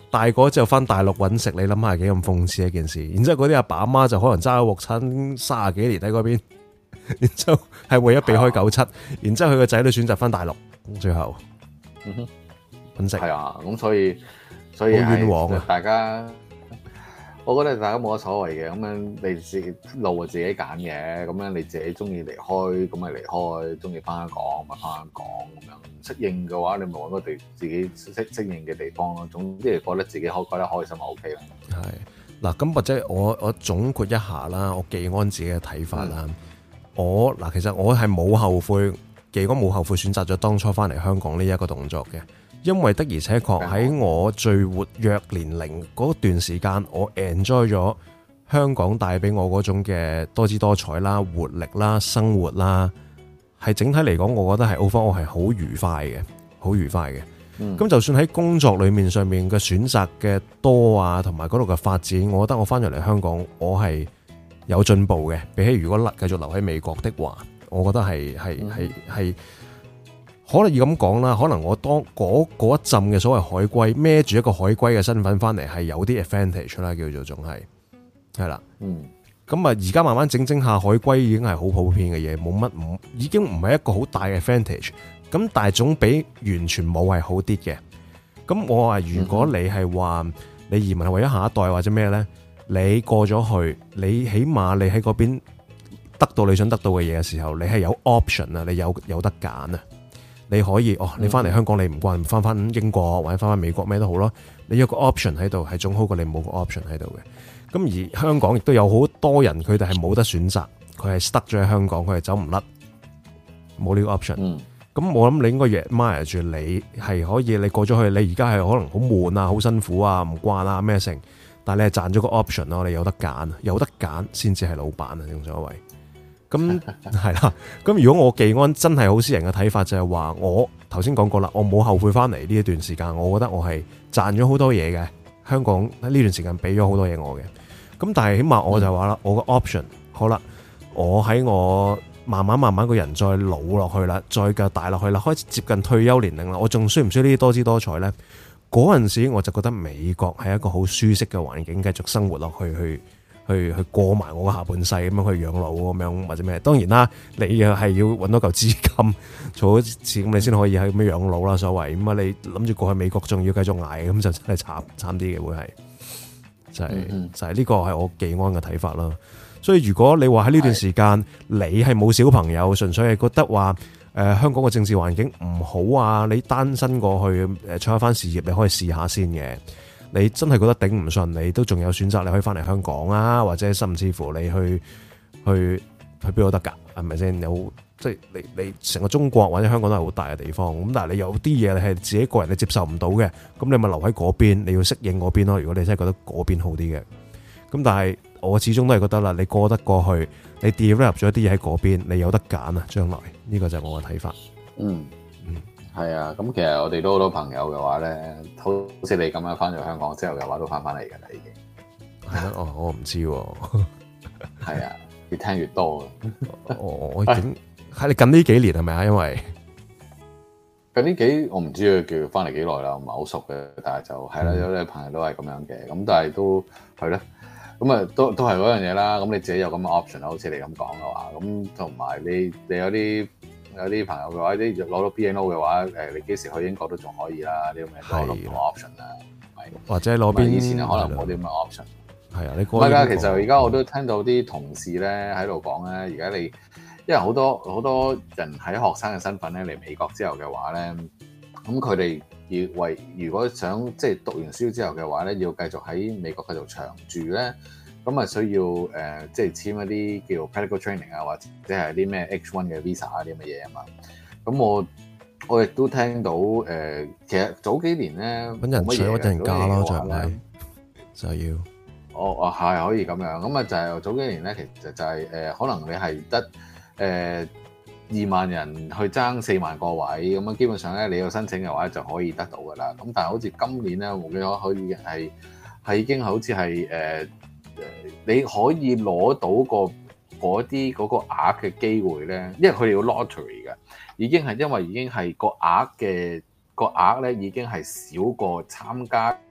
大個之後翻大陸揾食，你諗下幾咁諷刺一件事。然之後嗰啲阿爸阿媽就可能揸咗鑊親30幾年喺嗰邊，然之後係為咗避開97，然之後佢個仔都選擇翻大陸，最後揾食係啊，咁所以好冤枉啊！ 大家。我覺得大家冇乜所謂嘅，咁樣你自己路係自己揀嘅，咁樣你自己中意離開，咁咪離開；中意翻香港咪翻香港咁樣。唔適應嘅話，你咪揾個自己適應嘅地方咯。總之係覺得自己覺得開心就 OK 啦。 係嗱，咁或者我總括一下啦，我技安自己嘅睇法啦。其實我係冇後悔，技安冇後悔選擇咗當初翻嚟香港呢一個動作嘅。因為的而且確喺我最活躍年齡嗰段時間，我 enjoy 咗香港帶俾我嗰種嘅多姿多彩啦、活力啦、生活啦，係整體嚟講，我覺得係 overall 我係好愉快嘅，好愉快嘅。咁就算喺工作裏面上面嘅選擇嘅多啊，同埋嗰度嘅發展，我覺得我翻咗嚟香港，我係有進步嘅。比起如果繼續留喺美國的話，我覺得係。可能要咁講啦，可能我當嗰一陣嘅所謂海歸孭住一個海歸嘅身份翻嚟係有啲 advantage 啦，叫做仲係啦。咁啊，而家慢慢整下海歸已經係好普遍嘅嘢，已經唔係一個好大嘅 advantage。咁但係總比完全冇係好啲嘅。咁我話如果你係話你移民係為咗下一代或者咩咧，你過咗去，你起碼你喺嗰邊得到你想得到嘅嘢嘅時候，你係有 option 啊，你有得揀啊。你可以你翻嚟香港你唔慣，翻英國或者翻美國咩都好咯。你有個 option 喺度，係總好過你冇個 option 喺度嘅。咁而香港亦都有好多人，佢哋係冇得選擇，佢係 stuck 咗喺香港，佢係走唔甩，冇呢個 option。咁我諗你應該 admire 住你係可以，你過咗去，你而家係可能好悶啊，好辛苦啊，唔慣啊咩成，但係你係賺咗個 option 咯，你有得揀，有得揀先至係老闆啊，正所謂。咁係啦，咁如果我技安真係好私人嘅睇法就係話，我頭先講過啦，我冇後悔翻嚟呢一段時間，我覺得我係賺咗好多嘢嘅。香港喺呢段時間俾咗好多嘢我嘅，咁但係起碼我就話啦，我個 option 好啦，我喺我慢慢個人再老落去啦，再夠大落去啦，開始接近退休年齡啦，我仲需唔需要呢啲多姿多彩呢？嗰陣時我就覺得美國係一個好舒適嘅環境，繼續生活落去過埋我嘅下半世咁樣去養老咁樣或者咩？當然啦，你又係要揾到嚿資金，儲好錢咁你先可以喺咁樣養老啦。所謂咁啊，你諗住過去美國仲要繼續捱，咁就真係慘啲嘅會係，就係呢個係我技安嘅睇法啦。所以如果你話喺呢段時間你係冇小朋友，純粹係覺得話香港嘅政治環境唔好啊，你單身過去創一番事業，你可以試下先嘅。你真係覺得頂唔順，你都仲有選擇，你可以翻嚟香港啊，或者甚至乎你去邊度得㗎？係咪先？有即係你成個中國或者香港都係好大嘅地方，咁但係你有啲嘢你係自己個人你接受唔到嘅，咁你咪留喺嗰邊，你要適應嗰邊咯。如果你真係覺得嗰邊好啲嘅，咁但係我始終都係覺得啦，你過得過去，你 develop 咗一啲嘢喺嗰邊，你有得揀啊！將來呢個就係我嘅睇法。 係啊，咁其實我哋都好多朋友嘅話咧，好似你咁樣翻咗香港之後嘅話，都翻嚟㗎啦，已經係咯。我唔知喎。 係啊，越聽越多我係你近呢幾年係咪啊？因為近呢我唔知佢叫翻嚟幾耐啦，唔係好熟嘅，但係就係啦，有啲朋友都係咁樣嘅，咁但係都係咧，咁啊都係嗰樣嘢啦。咁你自己有咁嘅 option 啦，好似你咁講嘅話，咁同埋你有啲朋友嘅話，啲攞到 BNO 嘅話，你幾時去英國都仲可以啦，呢啲咩都有咁嘅 option 啦， 或者攞邊以前可能冇啲咁嘅 option。 係啊，你唔係㗎，其實而家我都聽到啲同事咧喺度講咧，而家因為好多人喺學生嘅身份咧嚟美國之後嘅話咧，咁佢哋如果想即係讀完書之後嘅話咧，要繼續喺美國繼續長住咧。咁啊需要即係簽一啲叫 practical training 啊，或者係啲咩 H1 嘅 visa 啊啲咁嘅嘢啊嘛。咁我亦都聽到其實早幾年咧揾人請嗰陣假咯，就要係可以咁樣。咁啊就係早幾年咧，其實就係可能你係得2萬人去爭4萬個位，咁啊基本上咧你有申請嘅話就可以得到噶啦。咁但係好似今年咧，我記得可以係已經好似係你可以攞到嗰個額嘅機會咧，因為佢哋要 lottery 嘅，因為已經係個額咧已經係少過參加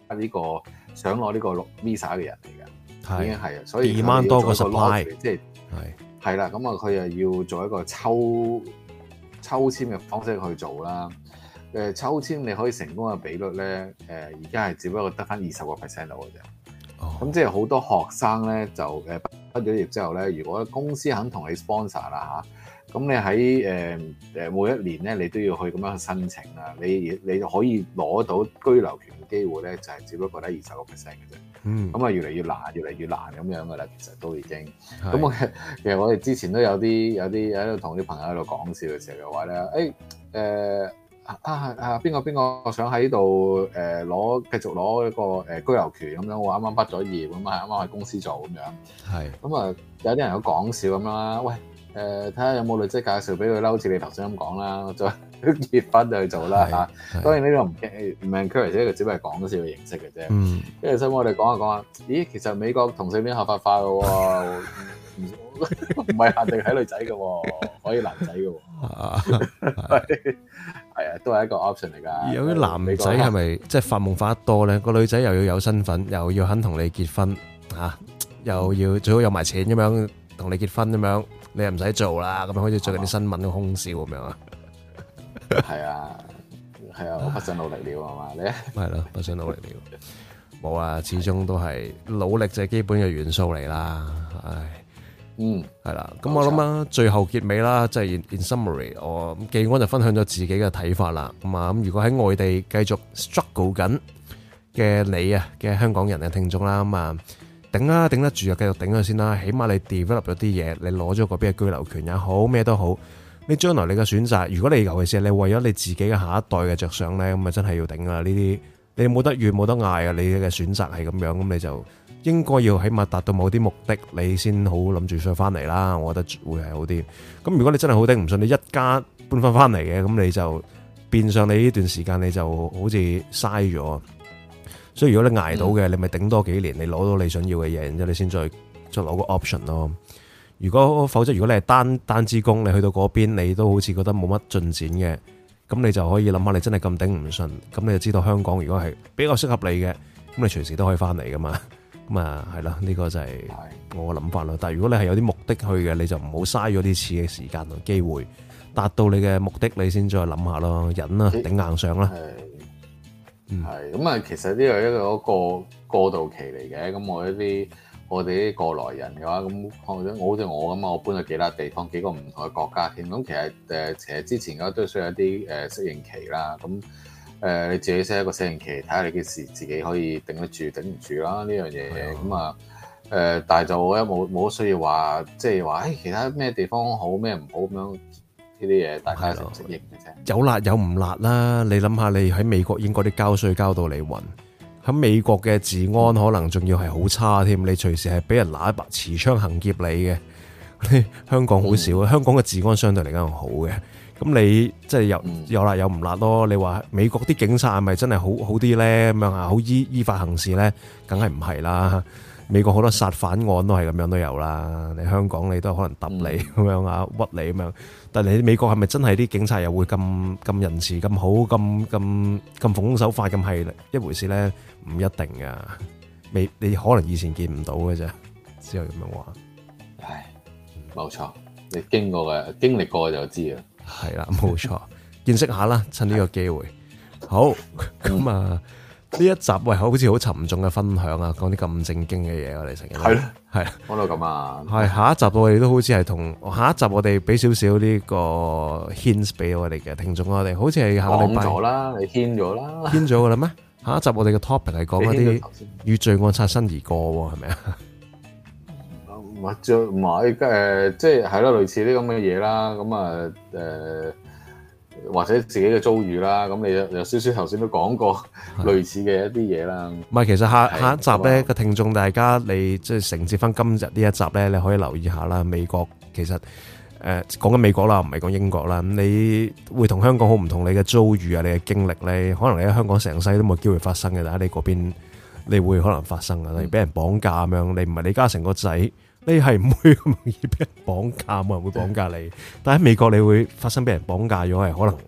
呢個想攞呢個visa 嘅人嚟㗎，已經係啊，所以 demand 多過佢要做一個 supply， lottery，即係係啦，咁啊佢又要做一個抽籤嘅方式去做啦。抽籤你可以成功嘅比率咧，而家係只不過得翻20%度嘅啫。咁即係好多學生咧就畢咗業之後咧，如果公司肯同你 sponsor 啦嚇，咁你喺每一年咧，你都要去咁樣去申請啦。你可以攞到居留權嘅機會咧，就係只不過得20%嘅啫。咁啊越嚟越難，越嚟越難咁樣噶啦，其實都已經。咁其實我哋之前都有啲喺度同啲朋友喺度講笑嘅時候，就話咧，邊個想喺度繼續攞一個居留權咁樣？我啱啱畢咗業咁啊，啱啱喺公司做咁樣。係。咁啊，有啲人有講笑咁啦，喂，睇下有冇女仔介紹俾佢啦，好似你頭先咁講啦，再結婚就去做啦嚇。當然呢個唔 encourage，呢個只係講笑嘅形式嘅啫。跟住所以我哋講下，咦，其實美國同性戀合法化嘅喎，唔係限定喺女仔嘅喎，可以男仔嘅喎。係啊，都係一個 option 嚟㗎。 有啲男仔係咪即係發夢發得多咧？個女仔又要有身份，又要肯同你結婚嚇，又要最好有埋錢咁樣同你結婚咁樣，你又唔使做啦。咁樣好似最近啲新聞嘅空少咁樣啊。 係啊，我不想努力了係嘛？你係咯，不想努力了。冇啊，始終都係努力就係基本嘅元素嚟啦。唉。係啦，咁我諗啊，最後結尾啦，即係 in summary，我技安就分享咗自己嘅睇法啦。咁如果喺外地繼續 struggle 緊嘅你啊嘅香港人嘅聽眾啦，頂得住啊，繼續頂佢先啦。起碼你 develop 咗啲嘢，你攞咗嗰邊嘅居留權也好，咩都好，你將來你嘅選擇，如果你尤其是你為咗你自己嘅下一代嘅着想咧，咁啊真係要頂啊！呢啲你冇得怨冇得嗌啊！你嘅選擇係咁樣，咁你就應該要起碼達到某啲目的，你先好諗住再翻嚟啦。我覺得會係好啲。咁如果你真係好頂唔順，你一家搬翻嚟嘅，咁你就變相你呢段時間你就好似嘥咗。所以如果你捱到嘅，你咪頂多幾年，你攞到你想要嘅嘢，然之後你先再攞個 option 咯。如果否則，如果你係單支公，你去到嗰邊，你都好似覺得冇乜進展嘅，咁你就可以諗下，你真係咁頂唔順，咁你就知道香港如果係比較適合你嘅，咁你隨時都可以翻嚟噶嘛。咁係啦，呢個就係我嘅諗法咯。但係如果你係有啲目的去嘅，你就唔好嘥咗呢次嘅時間同機會，達到你嘅目的，你先再諗下咯，忍啦，頂硬上啦。 係咁啊，其實呢個係一個過渡期嚟嘅。咁我哋啲過來人嘅話，咁好似我咁啊，我搬咗幾笪地方，幾個唔同嘅國家添。咁其實之前都需要一啲適應期啦。咁你自己 set 一個適應期，睇下你幾時自己可以頂得住，頂唔住啦呢樣嘢。咁啊但係就我冇需要話，即係話其他咩地方好咩唔好咁樣。呢啲嘢大家適應嘅啫，有辣有唔辣啦。你諗下，你喺美國應該啲交稅交到你暈，喺美國嘅治安可能仲要係好差添，你隨時係俾人拿一把持槍行劫你嘅。香港好少，香港嘅治安相對嚟講好嘅。咁你即係有辣有唔辣咯。你話美國啲警察係咪真係好啲咧？咁樣啊，好依法行事咧？梗係唔係啦。美國好多殺犯案都係咁樣都有啦，你香港你都可能揼你咁樣啊，屈你咁樣，但係你美國係咪真係啲警察又會咁仁慈咁好咁奉公守法咁係一回事咧？唔一定噶，你可能以前見唔到嘅啫，只有咁樣話。 唉，冇錯，你經歷過就知啦。 係啦，冇錯，見識下啦，趁呢個機會。好，咁啊。呢一集喂，好似好沉重嘅分享啊，講啲咁正經嘅嘢，我哋成日係咯，係講到咁啊， 係下一集我哋都好似係下一集我哋俾少少呢個 hints 俾我哋嘅聽眾，我哋好似係下個禮拜講咗啦，你 hint 咗啦 ，hint 咗噶啦咩？下一集我哋嘅 topic 係講一啲與罪案擦身而過，係咪啊？ 唔係即係係咯，類似啲咁嘅嘢啦，咁啊或者自己嘅遭遇啦，咁你有少少頭先都講過類似嘅一啲嘢啦。 唔係，其實下一集咧個聽眾，大家你即係承接翻今日呢一集咧，你可以留意下啦。美國其實講緊美國啦，唔係講英國啦。咁你會同香港好唔同，你嘅遭遇啊，你嘅經歷咧，可能你喺香港成世都冇機會發生嘅，但係你嗰邊你會可能發生嘅，例如俾人綁架咁樣，你唔係李嘉誠個仔。你係唔會咁容易俾人綁架，冇人會綁架你。但喺美國，你會發生俾人綁架咗，係可能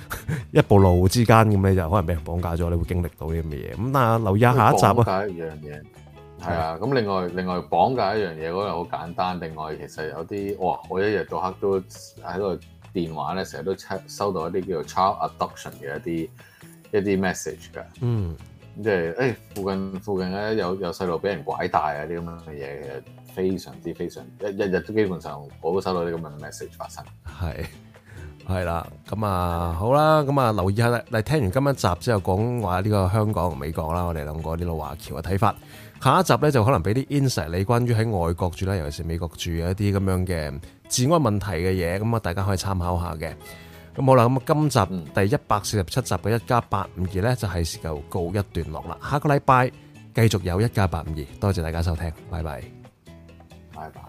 一步路之間咁，你就可能俾人綁架咗，你會經歷到呢啲咁嘅嘢。咁但係留意下下一集啊。 綁架一樣嘢係啊，咁另外綁架一樣嘢嗰個好簡單。另外其實有啲我一日到黑都喺個電話咧，成日都收到一啲叫做 child abduction 嘅一啲 message 㗎。 嗯， 即係附近咧有細路俾人拐帶啊啲咁樣嘅嘢，其實非常日日都基本上我都收到呢咁嘅 message 發生。 係啦，咁啊好啦，咁啊留意下嚟聽完今一集之後講話呢個香港同美國啦，我哋兩個啲老華僑嘅睇法。下一集咧就可能俾啲 insight 你關於喺外國住啦，尤其是美國住嘅一啲咁樣嘅治安問題嘅嘢，咁啊大家可以參考下嘅。咁好啦，咁今集第147集嘅1+852咧就係時候告一段落啦。下個禮拜繼續有1+852，多謝大家收聽，拜拜。 拜拜。